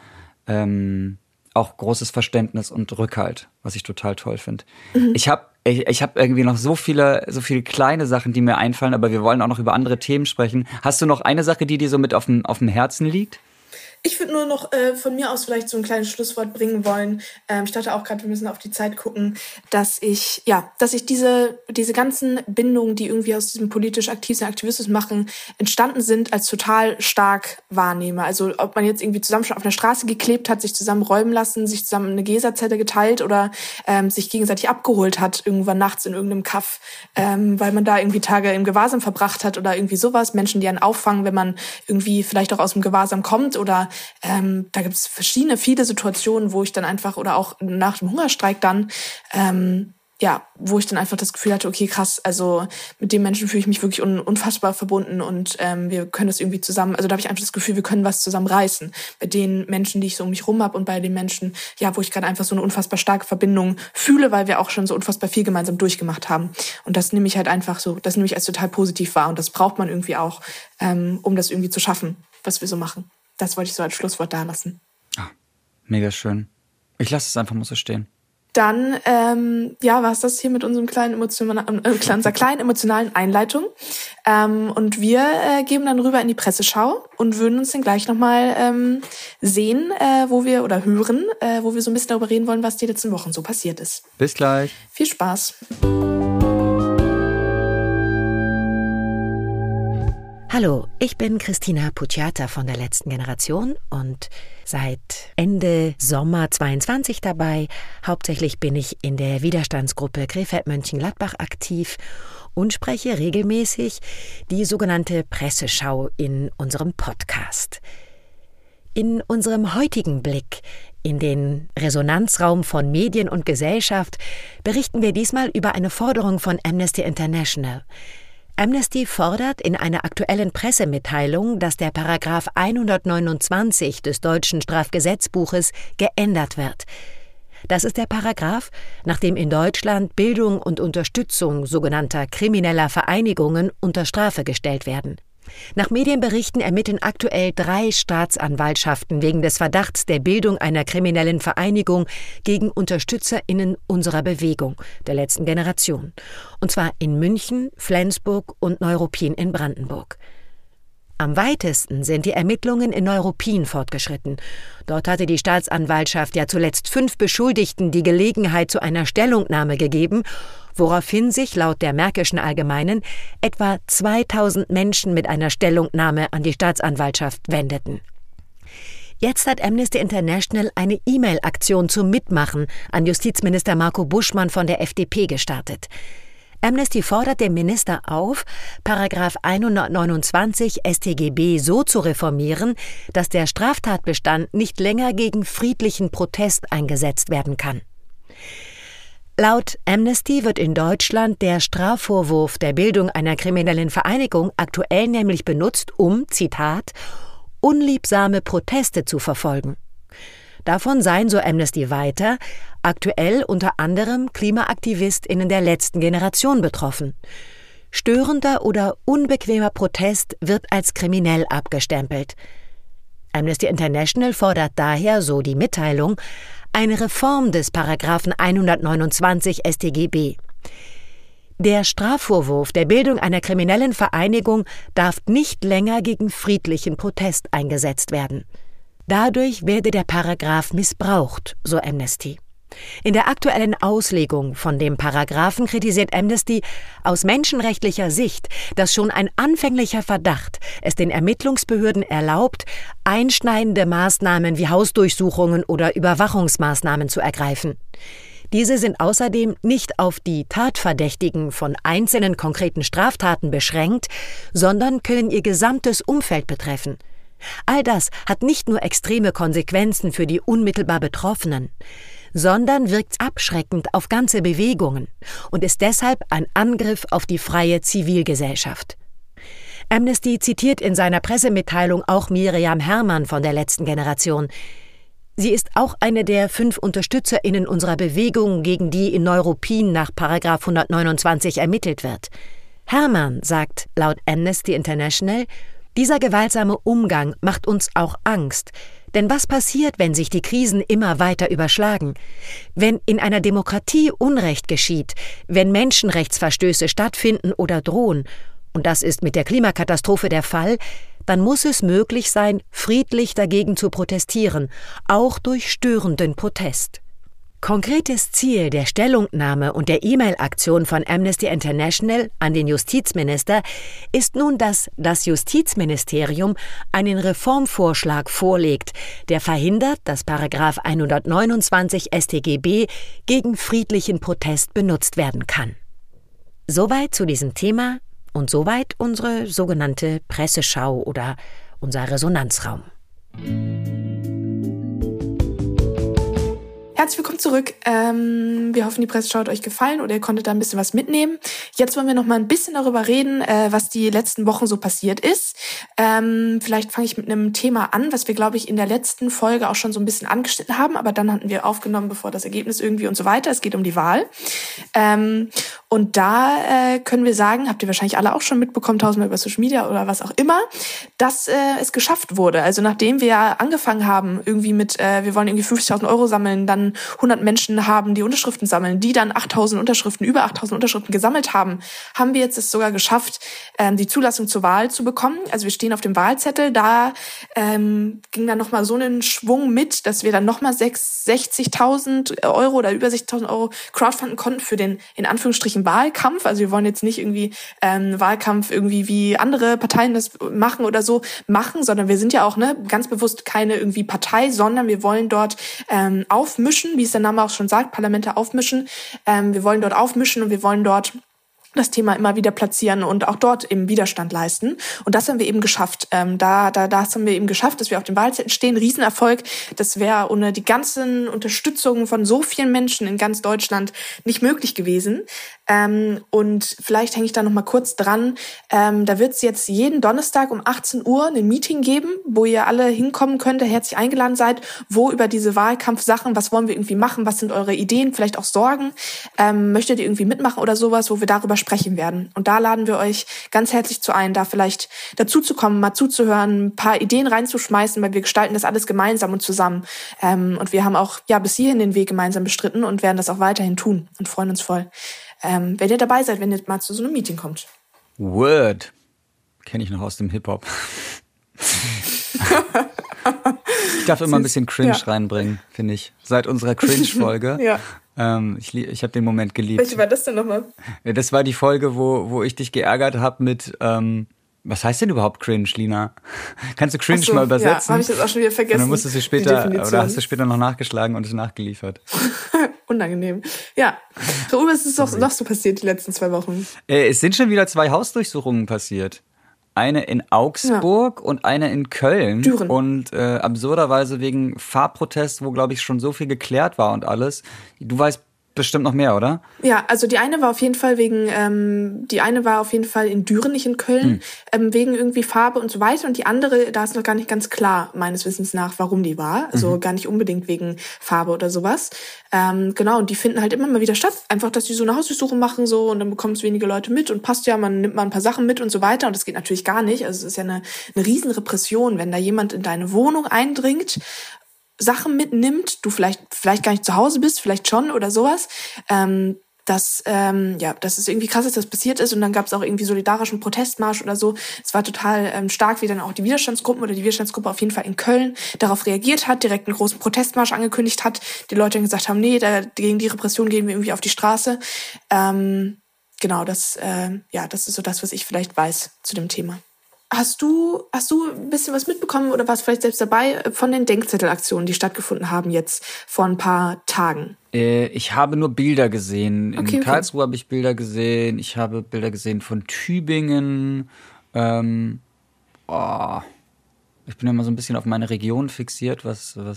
auch großes Verständnis und Rückhalt, was ich total toll finde. Ich hab irgendwie noch so viele kleine Sachen, die mir einfallen, aber wir wollen auch noch über andere Themen sprechen. Hast du noch eine Sache, die dir so mit auf dem Herzen liegt? Ich würde nur noch von mir aus vielleicht so ein kleines Schlusswort bringen wollen. Ich dachte auch gerade, wir müssen auf die Zeit gucken, dass ich diese ganzen Bindungen, die irgendwie aus diesem politisch aktiven Aktivismus machen, entstanden sind, als total stark wahrnehme. Also ob man jetzt irgendwie zusammen schon auf einer Straße geklebt hat, sich zusammen räumen lassen, sich zusammen eine Gesa-Zelle geteilt oder sich gegenseitig abgeholt hat, irgendwann nachts in irgendeinem Kaff, weil man da irgendwie Tage im Gewahrsam verbracht hat oder irgendwie sowas. Menschen, die einen auffangen, wenn man irgendwie vielleicht auch aus dem Gewahrsam kommt oder da gibt es viele Situationen, wo ich dann einfach, oder auch nach dem Hungerstreik dann, wo ich dann einfach das Gefühl hatte, okay, krass, also mit dem Menschen fühle ich mich wirklich unfassbar verbunden und wir können das irgendwie zusammen, also da habe ich einfach das Gefühl, wir können was zusammen reißen. Bei den Menschen, die ich so um mich rum habe und bei den Menschen, wo ich gerade einfach so eine unfassbar starke Verbindung fühle, weil wir auch schon so unfassbar viel gemeinsam durchgemacht haben. Und das nehme ich halt einfach so, das nehme ich als total positiv wahr und das braucht man irgendwie auch, um das irgendwie zu schaffen, was wir so machen. Das wollte ich so als Schlusswort da lassen. Ah, mega schön. Ich lasse es einfach mal so stehen. Dann, war es das hier mit unserem unserer kleinen emotionalen Einleitung. Und wir geben dann rüber in die Presseschau und würden uns dann gleich nochmal sehen, hören, wo wir so ein bisschen darüber reden wollen, was die letzten Wochen so passiert ist. Bis gleich. Viel Spaß. Hallo, ich bin Christina Pucciata von der letzten Generation und seit Ende Sommer 22 dabei. Hauptsächlich bin ich in der Widerstandsgruppe Krefeld-Mönchengladbach aktiv und spreche regelmäßig die sogenannte Presseschau in unserem Podcast. In unserem heutigen Blick in den Resonanzraum von Medien und Gesellschaft berichten wir diesmal über eine Forderung von Amnesty International. Amnesty fordert in einer aktuellen Pressemitteilung, dass der Paragraph 129 des deutschen Strafgesetzbuches geändert wird. Das ist der Paragraph, nach dem in Deutschland Bildung und Unterstützung sogenannter krimineller Vereinigungen unter Strafe gestellt werden. Nach Medienberichten ermitteln aktuell 3 Staatsanwaltschaften wegen des Verdachts der Bildung einer kriminellen Vereinigung gegen UnterstützerInnen unserer Bewegung, der letzten Generation. Und zwar in München, Flensburg und Neuruppin in Brandenburg. Am weitesten sind die Ermittlungen in Neuruppin fortgeschritten. Dort hatte die Staatsanwaltschaft ja zuletzt 5 Beschuldigten die Gelegenheit zu einer Stellungnahme gegeben, woraufhin sich laut der Märkischen Allgemeinen etwa 2000 Menschen mit einer Stellungnahme an die Staatsanwaltschaft wendeten. Jetzt hat Amnesty International eine E-Mail-Aktion zum Mitmachen an Justizminister Marco Buschmann von der FDP gestartet. Amnesty fordert den Minister auf, Paragraph 129 StGB so zu reformieren, dass der Straftatbestand nicht länger gegen friedlichen Protest eingesetzt werden kann. Laut Amnesty wird in Deutschland der Strafvorwurf der Bildung einer kriminellen Vereinigung aktuell nämlich benutzt, um, Zitat, unliebsame Proteste zu verfolgen. Davon seien, so Amnesty weiter, aktuell unter anderem KlimaaktivistInnen der letzten Generation betroffen. Störender oder unbequemer Protest wird als kriminell abgestempelt. Amnesty International fordert daher, so die Mitteilung, eine Reform des Paragraphen 129 StGB. Der Strafvorwurf der Bildung einer kriminellen Vereinigung darf nicht länger gegen friedlichen Protest eingesetzt werden. Dadurch werde der Paragraph missbraucht, so Amnesty. In der aktuellen Auslegung von dem Paragraphen kritisiert Amnesty aus menschenrechtlicher Sicht, dass schon ein anfänglicher Verdacht es den Ermittlungsbehörden erlaubt, einschneidende Maßnahmen wie Hausdurchsuchungen oder Überwachungsmaßnahmen zu ergreifen. Diese sind außerdem nicht auf die Tatverdächtigen von einzelnen konkreten Straftaten beschränkt, sondern können ihr gesamtes Umfeld betreffen. All das hat nicht nur extreme Konsequenzen für die unmittelbar Betroffenen, sondern wirkt abschreckend auf ganze Bewegungen und ist deshalb ein Angriff auf die freie Zivilgesellschaft. Amnesty zitiert in seiner Pressemitteilung auch Miriam Herrmann von der letzten Generation. Sie ist auch eine der 5 UnterstützerInnen unserer Bewegung, gegen die in Neuruppin nach § 129 ermittelt wird. Herrmann sagt laut Amnesty International, dieser gewaltsame Umgang macht uns auch Angst. Denn was passiert, wenn sich die Krisen immer weiter überschlagen? Wenn in einer Demokratie Unrecht geschieht, wenn Menschenrechtsverstöße stattfinden oder drohen, und das ist mit der Klimakatastrophe der Fall, dann muss es möglich sein, friedlich dagegen zu protestieren, auch durch störenden Protest. Konkretes Ziel der Stellungnahme und der E-Mail-Aktion von Amnesty International an den Justizminister ist nun, dass das Justizministerium einen Reformvorschlag vorlegt, der verhindert, dass § 129 StGB gegen friedlichen Protest benutzt werden kann. Soweit zu diesem Thema und soweit unsere sogenannte Presseschau oder unser Resonanzraum. Herzlich willkommen zurück. Wir hoffen, die Presseschau hat euch gefallen oder ihr konntet da ein bisschen was mitnehmen. Jetzt wollen wir noch mal ein bisschen darüber reden, was die letzten Wochen so passiert ist. Vielleicht fange ich mit einem Thema an, was wir, glaube ich, in der letzten Folge auch schon so ein bisschen angeschnitten haben, aber dann hatten wir aufgenommen, bevor das Ergebnis irgendwie und so weiter. Es geht um die Wahl. Und da können wir sagen, habt ihr wahrscheinlich alle auch schon mitbekommen, tausendmal über Social Media oder was auch immer, dass es geschafft wurde. Also nachdem wir angefangen haben, irgendwie mit, wir wollen irgendwie 50.000 Euro sammeln, dann 100 Menschen haben, die Unterschriften sammeln, die dann 8.000 Unterschriften, über 8.000 Unterschriften gesammelt haben, haben wir jetzt es sogar geschafft, die Zulassung zur Wahl zu bekommen. Also wir stehen auf dem Wahlzettel, da ging dann nochmal so einen Schwung mit, dass wir dann nochmal 60.000 Euro oder über 60.000 Euro crowdfunden konnten für den, in Anführungsstrichen, Wahlkampf. Also wir wollen jetzt nicht irgendwie Wahlkampf irgendwie wie andere Parteien das machen oder so machen, sondern wir sind ja auch ganz bewusst keine irgendwie Partei, sondern wir wollen dort aufmischen, wie es der Name auch schon sagt, Parlamente aufmischen. Wir wollen dort aufmischen und wir wollen dort das Thema immer wieder platzieren und auch dort eben Widerstand leisten. Und das haben wir eben geschafft. Das haben wir eben geschafft, dass wir auf dem Wahlzettel stehen. Riesenerfolg. Das wäre ohne die ganzen Unterstützung von so vielen Menschen in ganz Deutschland nicht möglich gewesen. Und vielleicht hänge ich da noch mal kurz dran. Da wird es jetzt jeden Donnerstag um 18 Uhr ein Meeting geben, wo ihr alle hinkommen könnt, herzlich eingeladen seid, wo über diese Wahlkampfsachen, was wollen wir irgendwie machen, was sind eure Ideen, vielleicht auch Sorgen, möchtet ihr irgendwie mitmachen oder sowas, wo wir darüber sprechen werden. Und da laden wir euch ganz herzlich zu ein, da vielleicht dazu zu kommen, mal zuzuhören, ein paar Ideen reinzuschmeißen, weil wir gestalten das alles gemeinsam und zusammen. Und wir haben auch bis hierhin den Weg gemeinsam bestritten und werden das auch weiterhin tun und freuen uns voll. Wenn ihr dabei seid, wenn ihr mal zu so einem Meeting kommt. Word. Kenne ich noch aus dem Hip-Hop. Ich darf immer ein bisschen Cringe reinbringen, finde ich. Seit unserer Cringe-Folge. Ja. Ich habe den Moment geliebt. Welche war das denn nochmal? Ja, das war die Folge, wo ich dich geärgert habe mit... was heißt denn überhaupt Cringe, Lina? Kannst du Cringe mal übersetzen? Ja, habe ich das auch schon wieder vergessen. Und dann musst du sie später, oder hast du später noch nachgeschlagen und es nachgeliefert. Unangenehm. Ja. Worüber ist es noch so passiert die letzten 2 Wochen? Es sind schon wieder 2 Hausdurchsuchungen passiert. Eine in Augsburg und eine in Köln. Düren. Und absurderweise wegen Farbprotest, wo, glaube ich, schon so viel geklärt war und alles. Du weißt bestimmt noch mehr, oder? Ja, also die eine war auf jeden Fall in Düren, nicht in Köln, wegen irgendwie Farbe und so weiter. Und die andere, da ist noch gar nicht ganz klar, meines Wissens nach, warum die war. Also gar nicht unbedingt wegen Farbe oder sowas. Genau, und die finden halt immer mal wieder statt. Einfach, dass die so eine Hausdurchsuchung machen so und dann bekommen es wenige Leute mit und passt ja, man nimmt mal ein paar Sachen mit und so weiter. Und das geht natürlich gar nicht. Also es ist ja eine riesen Repression, wenn da jemand in deine Wohnung eindringt, Sachen mitnimmt, du vielleicht gar nicht zu Hause bist, vielleicht schon oder sowas. Das ist irgendwie krass, dass das passiert ist. Und dann gab es auch irgendwie solidarischen Protestmarsch oder so. Es war total stark, wie dann auch die Widerstandsgruppe auf jeden Fall in Köln darauf reagiert hat, direkt einen großen Protestmarsch angekündigt hat. Die Leute dann gesagt haben, nee, gegen die Repression gehen wir irgendwie auf die Straße. Genau, das ist so das, was ich vielleicht weiß zu dem Thema. Hast du ein bisschen was mitbekommen oder warst vielleicht selbst dabei von den Denkzettelaktionen, die stattgefunden haben jetzt vor ein paar Tagen? Ich habe nur Bilder gesehen. Okay. Karlsruhe habe ich Bilder gesehen. Ich habe Bilder gesehen von Tübingen. Ich bin immer so ein bisschen auf meine Region fixiert.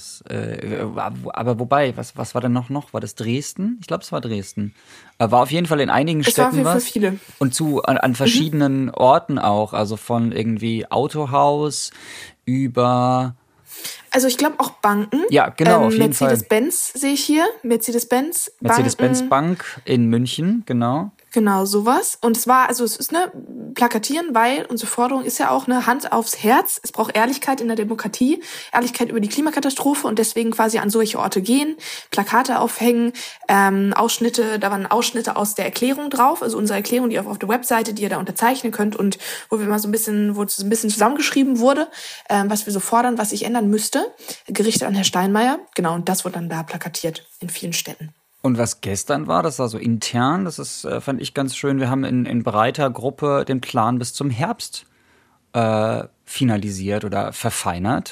Aber wobei, was war denn noch? War das Dresden? Ich glaube, es war Dresden. War auf jeden Fall in einigen Städten war auf jeden Fall viele. Und an verschiedenen Orten auch. Also von irgendwie Autohaus über... Also ich glaube auch Banken. Ja, genau, auf jeden Fall. Mercedes-Benz sehe ich hier. Mercedes-Benz Bank in München, genau. Genau, sowas. Und es ist plakatieren, weil unsere Forderung ist ja auch Hand aufs Herz. Es braucht Ehrlichkeit in der Demokratie, Ehrlichkeit über die Klimakatastrophe und deswegen quasi an solche Orte gehen, Plakate aufhängen, da waren Ausschnitte aus der Erklärung drauf, also unsere Erklärung, die auf der Webseite, die ihr da unterzeichnen könnt und wo es so ein bisschen zusammengeschrieben wurde, was wir so fordern, was sich ändern müsste, gerichtet an Herrn Steinmeier. Genau, und das wurde dann da plakatiert in vielen Städten. Und was gestern war, das war so intern, fand ich ganz schön. Wir haben in breiter Gruppe den Plan bis zum Herbst finalisiert oder verfeinert.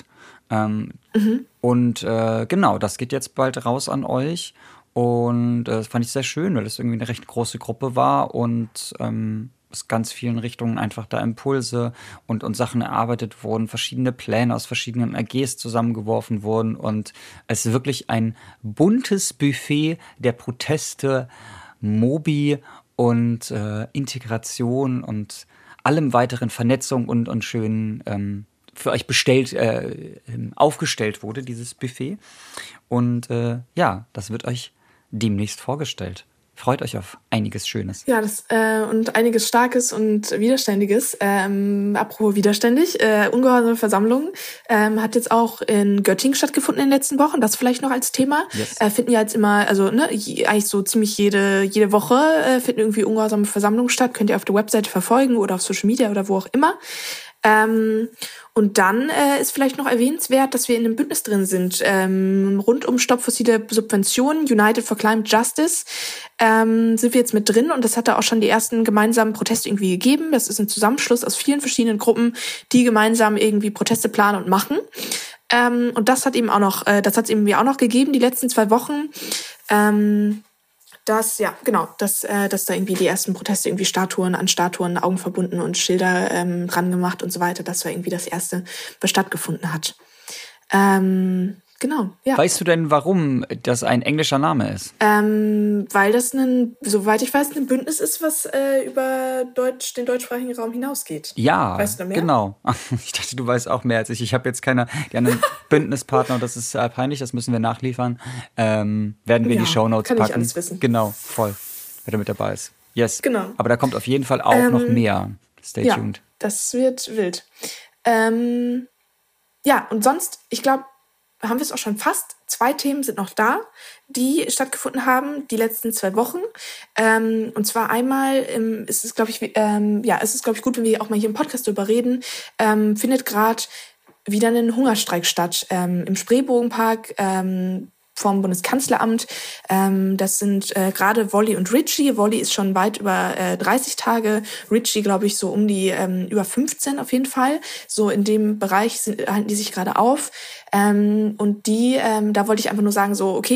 Und genau, das geht jetzt bald raus an euch. Und das fand ich sehr schön, weil es irgendwie eine recht große Gruppe war und aus ganz vielen Richtungen einfach da Impulse und Sachen erarbeitet wurden, verschiedene Pläne aus verschiedenen AGs zusammengeworfen wurden und es wirklich ein buntes Buffet der Proteste, Mobi und Integration und allem weiteren Vernetzung und schön für euch aufgestellt wurde, dieses Buffet. Und das wird euch demnächst vorgestellt. Freut euch auf einiges Schönes. Ja, und einiges Starkes und Widerständiges. Apropos widerständig, ungehorsame Versammlungen hat jetzt auch in Göttingen stattgefunden in den letzten Wochen. Das vielleicht noch als Thema. Yes. Finden ja jetzt immer, eigentlich so ziemlich jede Woche finden irgendwie ungehorsame Versammlungen statt. Könnt ihr auf der Webseite verfolgen oder auf Social Media oder wo auch immer. Und dann ist vielleicht noch erwähnenswert, dass wir in einem Bündnis drin sind. Rund um Stopp fossile Subventionen, United for Climate Justice, sind wir jetzt mit drin. Und das hat da auch schon die ersten gemeinsamen Proteste irgendwie gegeben. Das ist ein Zusammenschluss aus vielen verschiedenen Gruppen, die gemeinsam irgendwie Proteste planen und machen. Und das hat es eben auch noch gegeben, die letzten 2 Wochen. Dass da irgendwie die ersten Proteste irgendwie Statuen, Augen verbunden und Schilder dran gemacht und so weiter. Das war irgendwie das Erste, was stattgefunden hat. Genau, ja. Weißt du denn, warum das ein englischer Name ist? Weil das soweit ich weiß, ein Bündnis ist, was über den deutschsprachigen Raum hinausgeht. Ja, weißt du da mehr? Genau. Ich dachte, du weißt auch mehr als ich. Ich habe jetzt die anderen Bündnispartner und das ist peinlich, das müssen wir nachliefern. Werden wir in die Shownotes packen. Kann ich alles wissen. Genau, voll. Wer da mit dabei ist. Yes. Genau. Aber da kommt auf jeden Fall auch noch mehr. Stay tuned. Das wird wild. Und sonst, ich glaube, haben wir es auch schon fast. 2 Themen sind noch da, die stattgefunden haben, die letzten 2 Wochen. Und zwar einmal ist es, glaube ich, gut, wenn wir auch mal hier im Podcast drüber reden, findet gerade wieder ein Hungerstreik statt. Im Spreebogenpark, vom Bundeskanzleramt. Das sind gerade Wolli und Richie. Wolli ist schon weit über 30 Tage. Richie, glaube ich, so um die über 15 auf jeden Fall. So in dem Bereich halten die sich gerade auf. Und da wollte ich einfach nur sagen, so, okay,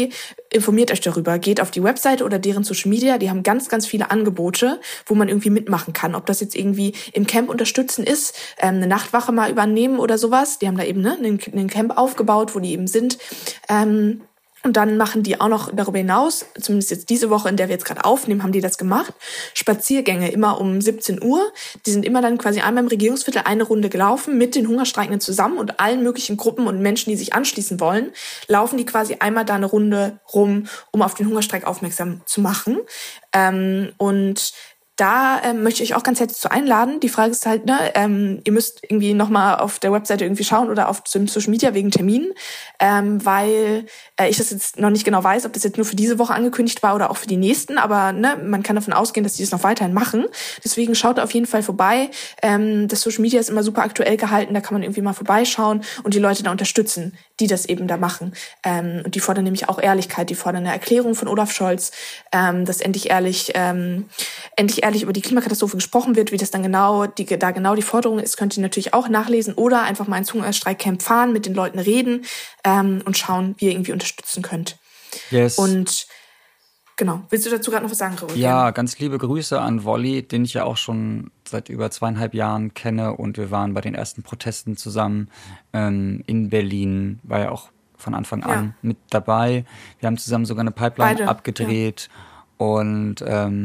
informiert euch darüber. Geht auf die Webseite oder deren Social Media. Die haben ganz, ganz viele Angebote, wo man irgendwie mitmachen kann. Ob das jetzt irgendwie im Camp unterstützen ist, eine Nachtwache mal übernehmen oder sowas. Die haben da eben einen Camp aufgebaut, wo die eben sind. Und dann machen die auch noch darüber hinaus, zumindest jetzt diese Woche, in der wir jetzt gerade aufnehmen, haben die das gemacht, Spaziergänge immer um 17 Uhr. Die sind immer dann quasi einmal im Regierungsviertel eine Runde gelaufen mit den Hungerstreikenden zusammen und allen möglichen Gruppen und Menschen, die sich anschließen wollen, laufen die quasi einmal da eine Runde rum, um auf den Hungerstreik aufmerksam zu machen. Und da möchte ich euch auch ganz herzlich zu einladen. Die Frage ist halt, ihr müsst irgendwie nochmal auf der Webseite irgendwie schauen oder auf Social Media wegen Terminen, weil ich das jetzt noch nicht genau weiß, ob das jetzt nur für diese Woche angekündigt war oder auch für die nächsten, aber man kann davon ausgehen, dass die das noch weiterhin machen. Deswegen schaut auf jeden Fall vorbei. Das Social Media ist immer super aktuell gehalten, da kann man irgendwie mal vorbeischauen und die Leute da unterstützen, die das eben da machen. Und die fordern nämlich auch Ehrlichkeit, die fordern eine Erklärung von Olaf Scholz, dass endlich ehrlich über die Klimakatastrophe gesprochen wird, wie das dann genau die Forderung ist, könnt ihr natürlich auch nachlesen oder einfach mal ins Hungerstreikcamp fahren, mit den Leuten reden und schauen, wie ihr irgendwie unterstützen könnt. Yes. Und genau, willst du dazu gerade noch was sagen, Raoul? Ja, ganz liebe Grüße an Wolli, den ich ja auch schon seit über 2,5 Jahren kenne und wir waren bei den ersten Protesten zusammen in Berlin, war ja auch von Anfang an mit dabei. Wir haben zusammen sogar eine Pipeline abgedreht und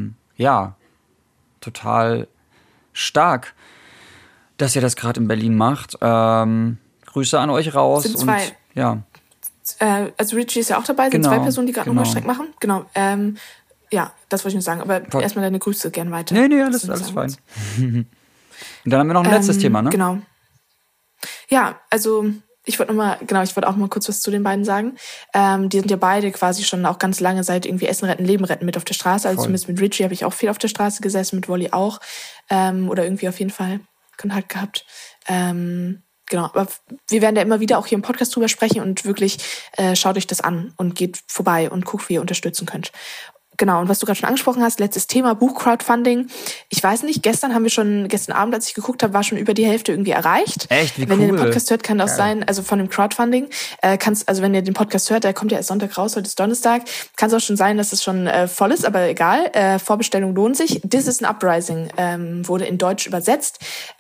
total stark, dass ihr das gerade in Berlin macht. Grüße an euch raus. Sind zwei. Und ja. Also Richie ist ja auch dabei, sind zwei Personen, die gerade einen Hungerstreik machen. Genau. Das wollte ich nur sagen. Aber erstmal deine Grüße gern weiter. Nee, alles fein. Und dann haben wir noch ein letztes Thema, ne? Genau. Ja, also ich wollte auch mal kurz was zu den beiden sagen. Die sind ja beide quasi schon auch ganz lange seit irgendwie Essen retten, Leben retten mit auf der Straße. Also zumindest mit Richie habe ich auch viel auf der Straße gesessen, mit Wolli auch. Oder irgendwie auf jeden Fall Kontakt gehabt. Genau, aber wir werden da immer wieder auch hier im Podcast drüber sprechen und wirklich schaut euch das an und geht vorbei und guckt, wie ihr unterstützen könnt. Genau, und was du gerade schon angesprochen hast, letztes Thema, Buch-Crowdfunding. Ich weiß nicht, gestern Abend, als ich geguckt habe, war schon über die Hälfte irgendwie erreicht. Echt? Wie cool. Wenn ihr den Podcast hört, kann das sein, also von dem Crowdfunding, wenn ihr den Podcast hört, der kommt ja erst Sonntag raus, heute ist Donnerstag, kann es auch schon sein, dass es schon voll ist, aber egal, Vorbestellung lohnt sich. This is an Uprising wurde in Deutsch übersetzt.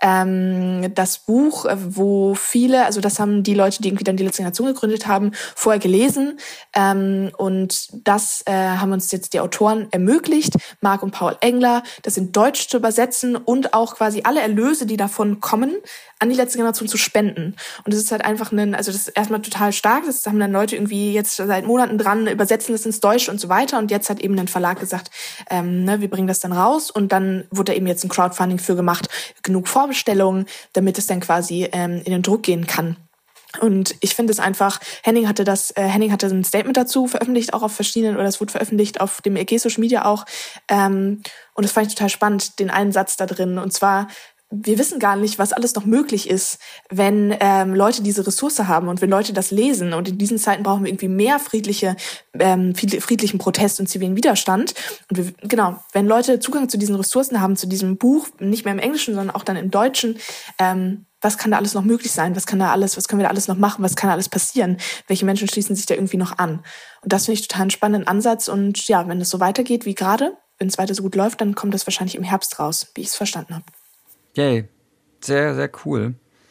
Das Buch, wo viele, also das haben die Leute, die irgendwie dann die letzte Generation gegründet haben, vorher gelesen und das haben uns jetzt die Autoren ermöglicht, Marc und Paul Engler, das in Deutsch zu übersetzen und auch quasi alle Erlöse, die davon kommen, an die letzte Generation zu spenden. Und das ist halt einfach das ist erstmal total stark, das haben dann Leute irgendwie jetzt seit Monaten dran, übersetzen das ins Deutsche und so weiter und jetzt hat eben ein Verlag gesagt, wir bringen das dann raus und dann wurde da eben jetzt ein Crowdfunding für gemacht, genug Vorbestellungen, damit es dann quasi in den Druck gehen kann. Und ich finde es einfach, Henning hatte ein Statement dazu veröffentlicht, auch auf verschiedenen, oder es wurde veröffentlicht auf dem EG Social Media auch. Und das fand ich total spannend, den einen Satz da drin. Und zwar, wir wissen gar nicht, was alles noch möglich ist, wenn Leute diese Ressource haben und wenn Leute das lesen. Und in diesen Zeiten brauchen wir irgendwie mehr friedlichen Protest und zivilen Widerstand. Und wenn Leute Zugang zu diesen Ressourcen haben, zu diesem Buch, nicht mehr im Englischen, sondern auch dann im Deutschen, was kann da alles noch möglich sein? Was können wir da alles noch machen? Was kann da alles passieren? Welche Menschen schließen sich da irgendwie noch an? Und das finde ich total einen spannenden Ansatz. Und ja, wenn es so weitergeht wie gerade, wenn es weiter so gut läuft, dann kommt das wahrscheinlich im Herbst raus, wie ich es verstanden habe. Yay. Sehr, sehr cool.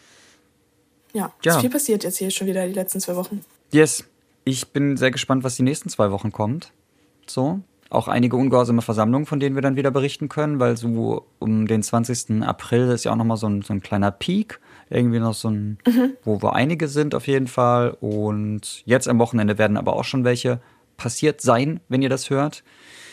Ja, ist viel passiert jetzt hier schon wieder die letzten 2 Wochen. Yes. Ich bin sehr gespannt, was die nächsten 2 Wochen kommt. So. Auch einige ungehorsame Versammlungen, von denen wir dann wieder berichten können, weil so um den 20. April ist ja auch nochmal so ein kleiner Peak. Irgendwie noch so ein, wo einige sind auf jeden Fall. Und jetzt am Wochenende werden aber auch schon welche passiert sein, wenn ihr das hört.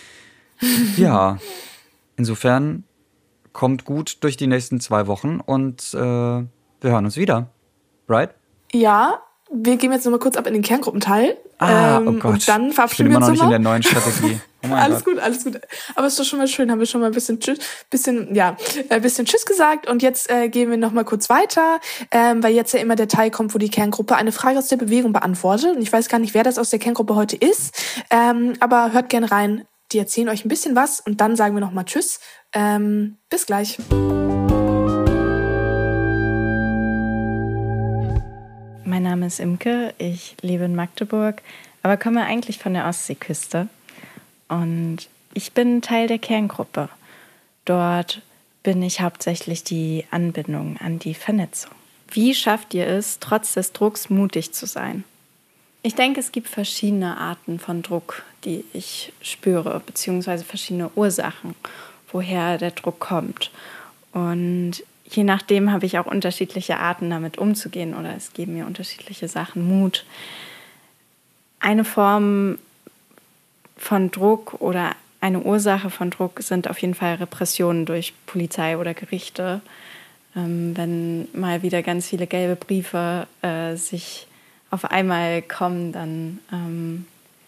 Ja, insofern kommt gut durch die nächsten 2 Wochen und wir hören uns wieder. Right? Ja, wir gehen jetzt nochmal kurz ab in den Kerngruppenteil. Oh Gott. Und dann verabschieden wir uns noch nicht in der neuen Strategie. Oh alles gut. Aber es ist doch schon mal schön, haben wir schon mal ein bisschen Tschüss gesagt. Und jetzt gehen wir nochmal kurz weiter, weil jetzt ja immer der Teil kommt, wo die Kerngruppe eine Frage aus der Bewegung beantwortet. Und ich weiß gar nicht, wer das aus der Kerngruppe heute ist, aber hört gerne rein. Die erzählen euch ein bisschen was und dann sagen wir nochmal Tschüss. Bis gleich. Mein Name ist Imke, ich lebe in Magdeburg, aber komme eigentlich von der Ostseeküste. Und ich bin Teil der Kerngruppe. Dort bin ich hauptsächlich die Anbindung an die Vernetzung. Wie schafft ihr es, trotz des Drucks mutig zu sein? Ich denke, es gibt verschiedene Arten von Druck, die ich spüre, beziehungsweise verschiedene Ursachen, woher der Druck kommt. Und je nachdem habe ich auch unterschiedliche Arten, damit umzugehen, oder es geben mir unterschiedliche Sachen Mut. Eine Form von Druck oder eine Ursache von Druck sind auf jeden Fall Repressionen durch Polizei oder Gerichte. Wenn mal wieder ganz viele gelbe Briefe sich auf einmal kommen, dann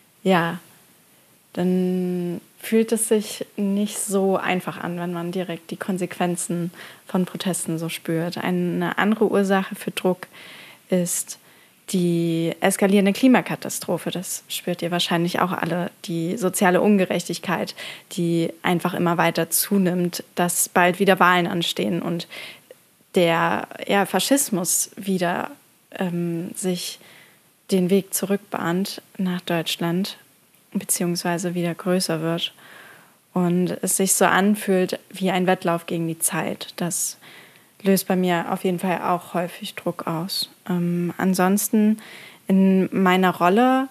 fühlt es sich nicht so einfach an, wenn man direkt die Konsequenzen von Protesten so spürt. Eine andere Ursache für Druck ist die eskalierende Klimakatastrophe. Das spürt ihr wahrscheinlich auch alle. Die soziale Ungerechtigkeit, die einfach immer weiter zunimmt, dass bald wieder Wahlen anstehen und der Faschismus wieder sich den Weg zurückbahnt nach Deutschland, beziehungsweise wieder größer wird und es sich so anfühlt wie ein Wettlauf gegen die Zeit. Das löst bei mir auf jeden Fall auch häufig Druck aus. Ansonsten in meiner Rolle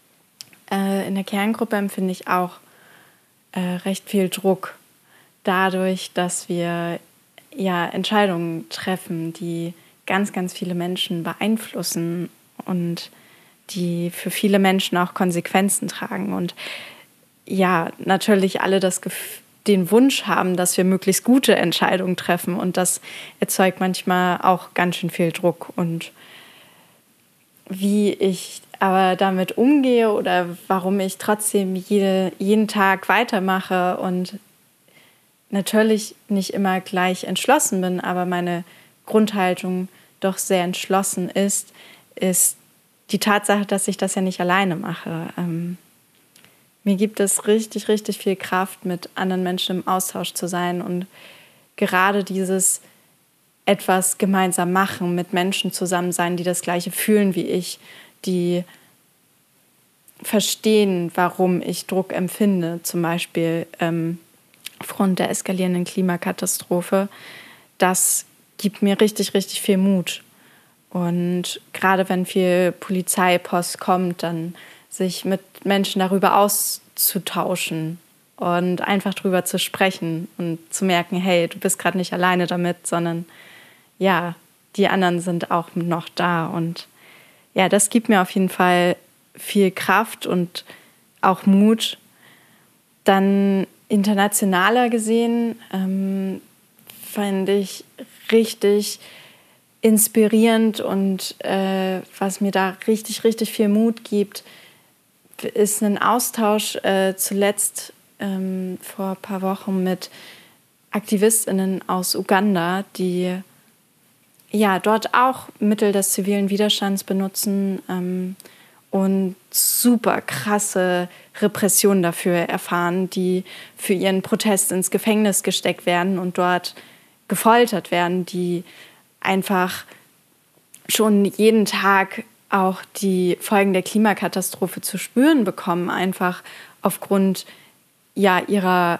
in der Kerngruppe empfinde ich auch recht viel Druck dadurch, dass wir Entscheidungen treffen, die ganz, ganz viele Menschen beeinflussen und die für viele Menschen auch Konsequenzen tragen. Und ja, natürlich alle den Wunsch haben, dass wir möglichst gute Entscheidungen treffen. Und das erzeugt manchmal auch ganz schön viel Druck. Und wie ich aber damit umgehe oder warum ich trotzdem jeden Tag weitermache und natürlich nicht immer gleich entschlossen bin, aber meine Grundhaltung doch sehr entschlossen ist die Tatsache, dass ich das ja nicht alleine mache. Mir gibt es richtig, richtig viel Kraft, mit anderen Menschen im Austausch zu sein und gerade dieses etwas gemeinsam machen, mit Menschen zusammen sein, die das Gleiche fühlen wie ich, die verstehen, warum ich Druck empfinde, zum Beispiel aufgrund der eskalierenden Klimakatastrophe, das gibt mir richtig, richtig viel Mut. Und gerade wenn viel Polizeipost kommt, dann sich mit Menschen darüber auszutauschen und einfach darüber zu sprechen und zu merken, hey, du bist gerade nicht alleine damit, sondern ja, die anderen sind auch noch da. Und ja, das gibt mir auf jeden Fall viel Kraft und auch Mut. Dann internationaler gesehen fand ich richtig inspirierend und was mir da richtig, richtig viel Mut gibt, ist ein Austausch zuletzt vor ein paar Wochen mit AktivistInnen aus Uganda, die dort auch Mittel des zivilen Widerstands benutzen und super krasse Repressionen dafür erfahren, die für ihren Protest ins Gefängnis gesteckt werden und dort gefoltert werden, die einfach schon jeden Tag auch die Folgen der Klimakatastrophe zu spüren bekommen, einfach aufgrund der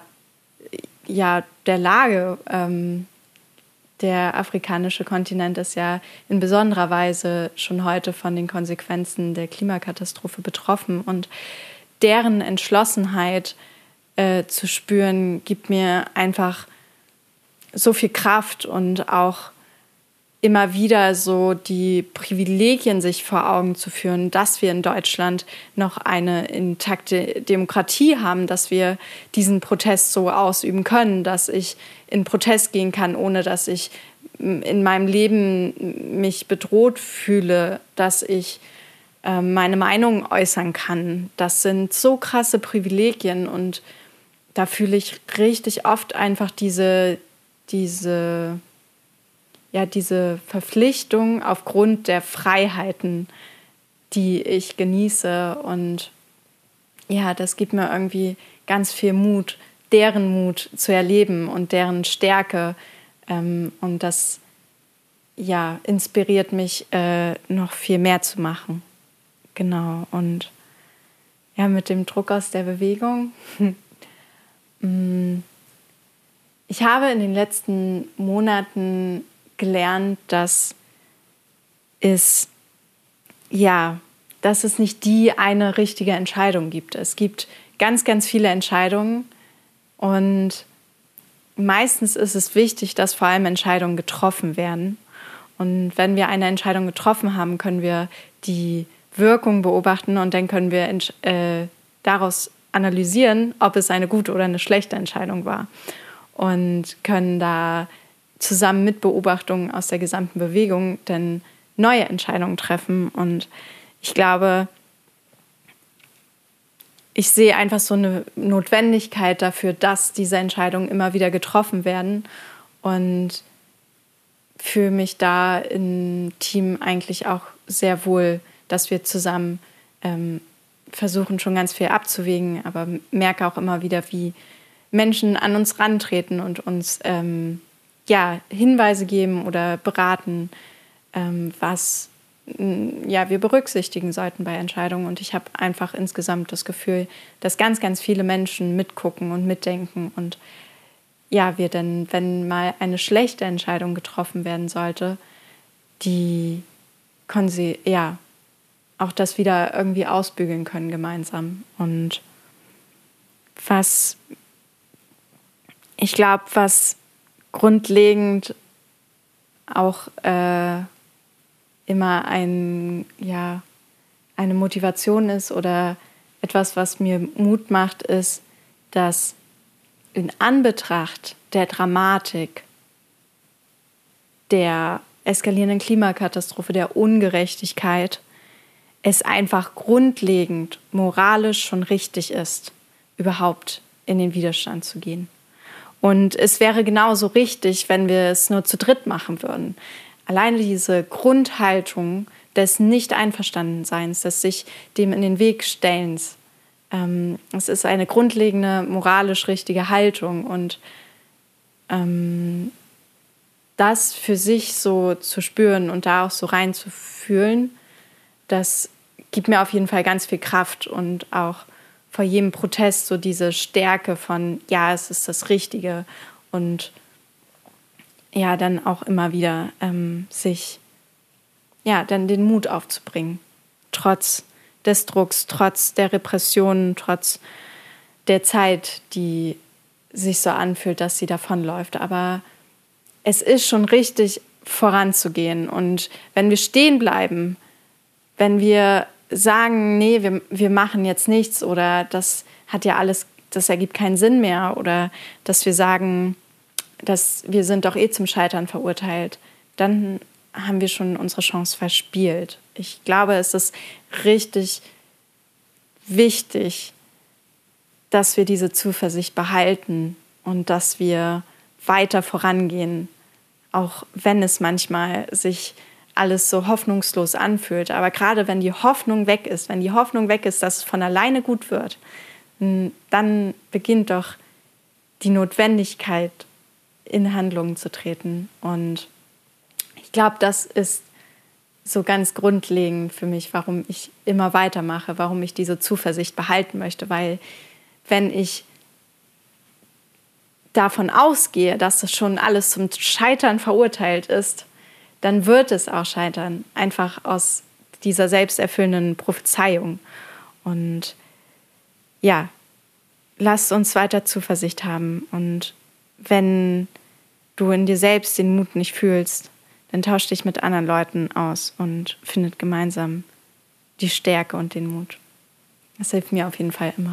Lage. Der afrikanische Kontinent ist ja in besonderer Weise schon heute von den Konsequenzen der Klimakatastrophe betroffen und deren Entschlossenheit zu spüren, gibt mir einfach so viel Kraft und auch immer wieder so die Privilegien sich vor Augen zu führen, dass wir in Deutschland noch eine intakte Demokratie haben, dass wir diesen Protest so ausüben können, dass ich in Protest gehen kann, ohne dass ich in meinem Leben mich bedroht fühle, dass ich meine Meinung äußern kann. Das sind so krasse Privilegien und da fühle ich richtig oft einfach diese Verpflichtung aufgrund der Freiheiten, die ich genieße. Und ja, das gibt mir irgendwie ganz viel Mut, deren Mut zu erleben und deren Stärke. Und das inspiriert mich, noch viel mehr zu machen. Genau. Und mit dem Druck aus der Bewegung. Ich habe in den letzten Monaten gelernt, dass es nicht die eine richtige Entscheidung gibt. Es gibt ganz, ganz viele Entscheidungen und meistens ist es wichtig, dass vor allem Entscheidungen getroffen werden. Und wenn wir eine Entscheidung getroffen haben, können wir die Wirkung beobachten und dann können wir daraus analysieren, ob es eine gute oder eine schlechte Entscheidung war. Und können da zusammen mit Beobachtungen aus der gesamten Bewegung dann neue Entscheidungen treffen. Und ich glaube, ich sehe einfach so eine Notwendigkeit dafür, dass diese Entscheidungen immer wieder getroffen werden und fühle mich da im Team eigentlich auch sehr wohl, dass wir zusammen versuchen, schon ganz viel abzuwägen, aber merke auch immer wieder, wie Menschen an uns rantreten und uns Hinweise geben oder beraten, was wir berücksichtigen sollten bei Entscheidungen. Und ich habe einfach insgesamt das Gefühl, dass ganz, ganz viele Menschen mitgucken und mitdenken. Und wir dann, wenn mal eine schlechte Entscheidung getroffen werden sollte, auch das wieder irgendwie ausbügeln können gemeinsam. Und was grundlegend auch immer eine Motivation ist oder etwas, was mir Mut macht, ist, dass in Anbetracht der Dramatik, der eskalierenden Klimakatastrophe, der Ungerechtigkeit, es einfach grundlegend moralisch schon richtig ist, überhaupt in den Widerstand zu gehen. Und es wäre genauso richtig, wenn wir es nur zu dritt machen würden. Alleine diese Grundhaltung des Nicht-Einverstandenseins, des sich dem in den Weg stellens, es ist eine grundlegende, moralisch richtige Haltung. Und das für sich so zu spüren und da auch so reinzufühlen, das gibt mir auf jeden Fall ganz viel Kraft und auch vor jedem Protest so diese Stärke von, es ist das Richtige und dann auch immer wieder sich dann den Mut aufzubringen, trotz des Drucks, trotz der Repressionen, trotz der Zeit, die sich so anfühlt, dass sie davonläuft. Aber es ist schon richtig, voranzugehen. Und wenn wir stehen bleiben, wenn wir sagen, nee, wir machen jetzt nichts oder das ergibt keinen Sinn mehr oder dass wir sagen, dass wir sind doch zum Scheitern verurteilt, dann haben wir schon unsere Chance verspielt. Ich glaube, es ist richtig wichtig, dass wir diese Zuversicht behalten und dass wir weiter vorangehen, auch wenn es manchmal sich alles so hoffnungslos anfühlt. Aber gerade wenn die Hoffnung weg ist, dass es von alleine gut wird, dann beginnt doch die Notwendigkeit, in Handlungen zu treten. Und ich glaube, das ist so ganz grundlegend für mich, warum ich immer weitermache, warum ich diese Zuversicht behalten möchte. Weil wenn ich davon ausgehe, dass das schon alles zum Scheitern verurteilt ist, dann wird es auch scheitern, einfach aus dieser selbsterfüllenden Prophezeiung. Und lasst uns weiter Zuversicht haben. Und wenn du in dir selbst den Mut nicht fühlst, dann tausch dich mit anderen Leuten aus und findet gemeinsam die Stärke und den Mut. Das hilft mir auf jeden Fall immer.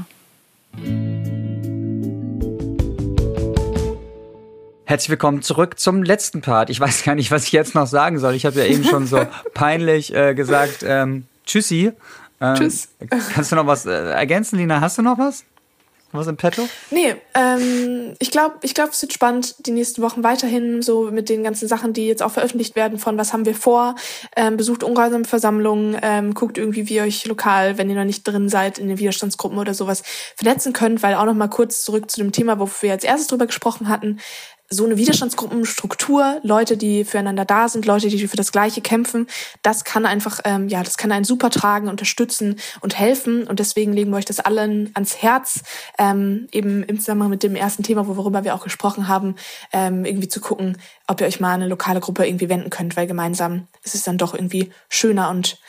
Herzlich willkommen zurück zum letzten Part. Ich weiß gar nicht, was ich jetzt noch sagen soll. Ich habe ja eben schon so peinlich gesagt, tschüssi. Tschüss. Kannst du noch was ergänzen, Lina? Hast du noch was? Was im Petto? Nee, ich glaube, es wird spannend die nächsten Wochen weiterhin so mit den ganzen Sachen, die jetzt auch veröffentlicht werden von was haben wir vor. Besucht ungehorsame Versammlungen, guckt irgendwie, wie ihr euch lokal, wenn ihr noch nicht drin seid, in den Widerstandsgruppen oder sowas vernetzen könnt, weil auch noch mal kurz zurück zu dem Thema, wofür wir als erstes drüber gesprochen hatten. so eine Widerstandsgruppenstruktur, Leute, die füreinander da sind, Leute, die für das Gleiche kämpfen, das kann einfach, das kann einen super tragen, unterstützen und helfen. Und deswegen legen wir euch das allen ans Herz, eben im Zusammenhang mit dem ersten Thema, worüber wir auch gesprochen haben, irgendwie zu gucken, ob ihr euch mal an eine lokale Gruppe irgendwie wenden könnt, weil gemeinsam ist es dann doch irgendwie schöner und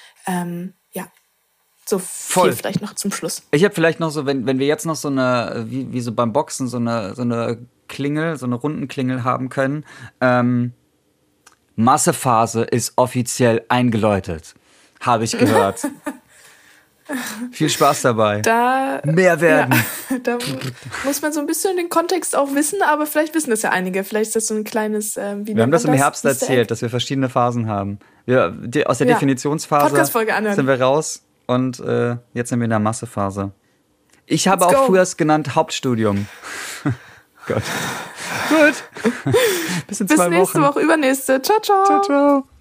so viel vielleicht noch zum Schluss. Ich habe vielleicht noch so, wenn wir jetzt noch so eine, wie so beim Boxen, so eine Klingel, so eine Rundenklingel haben können. Massephase ist offiziell eingeläutet. Habe ich gehört. Viel Spaß dabei. Mehr werden. Ja, da muss man so ein bisschen den Kontext auch wissen, aber vielleicht wissen das ja einige. Vielleicht ist das so ein kleines, wir haben das im Herbst erzählt, dass wir verschiedene Phasen haben. Aus der Definitionsphase sind wir raus und jetzt sind wir in der Massephase. Ich habe auch früher es genannt Hauptstudium. Gott. Gut. Bis in 2 Wochen. Bis nächste Woche, übernächste. Ciao, ciao. Ciao, ciao.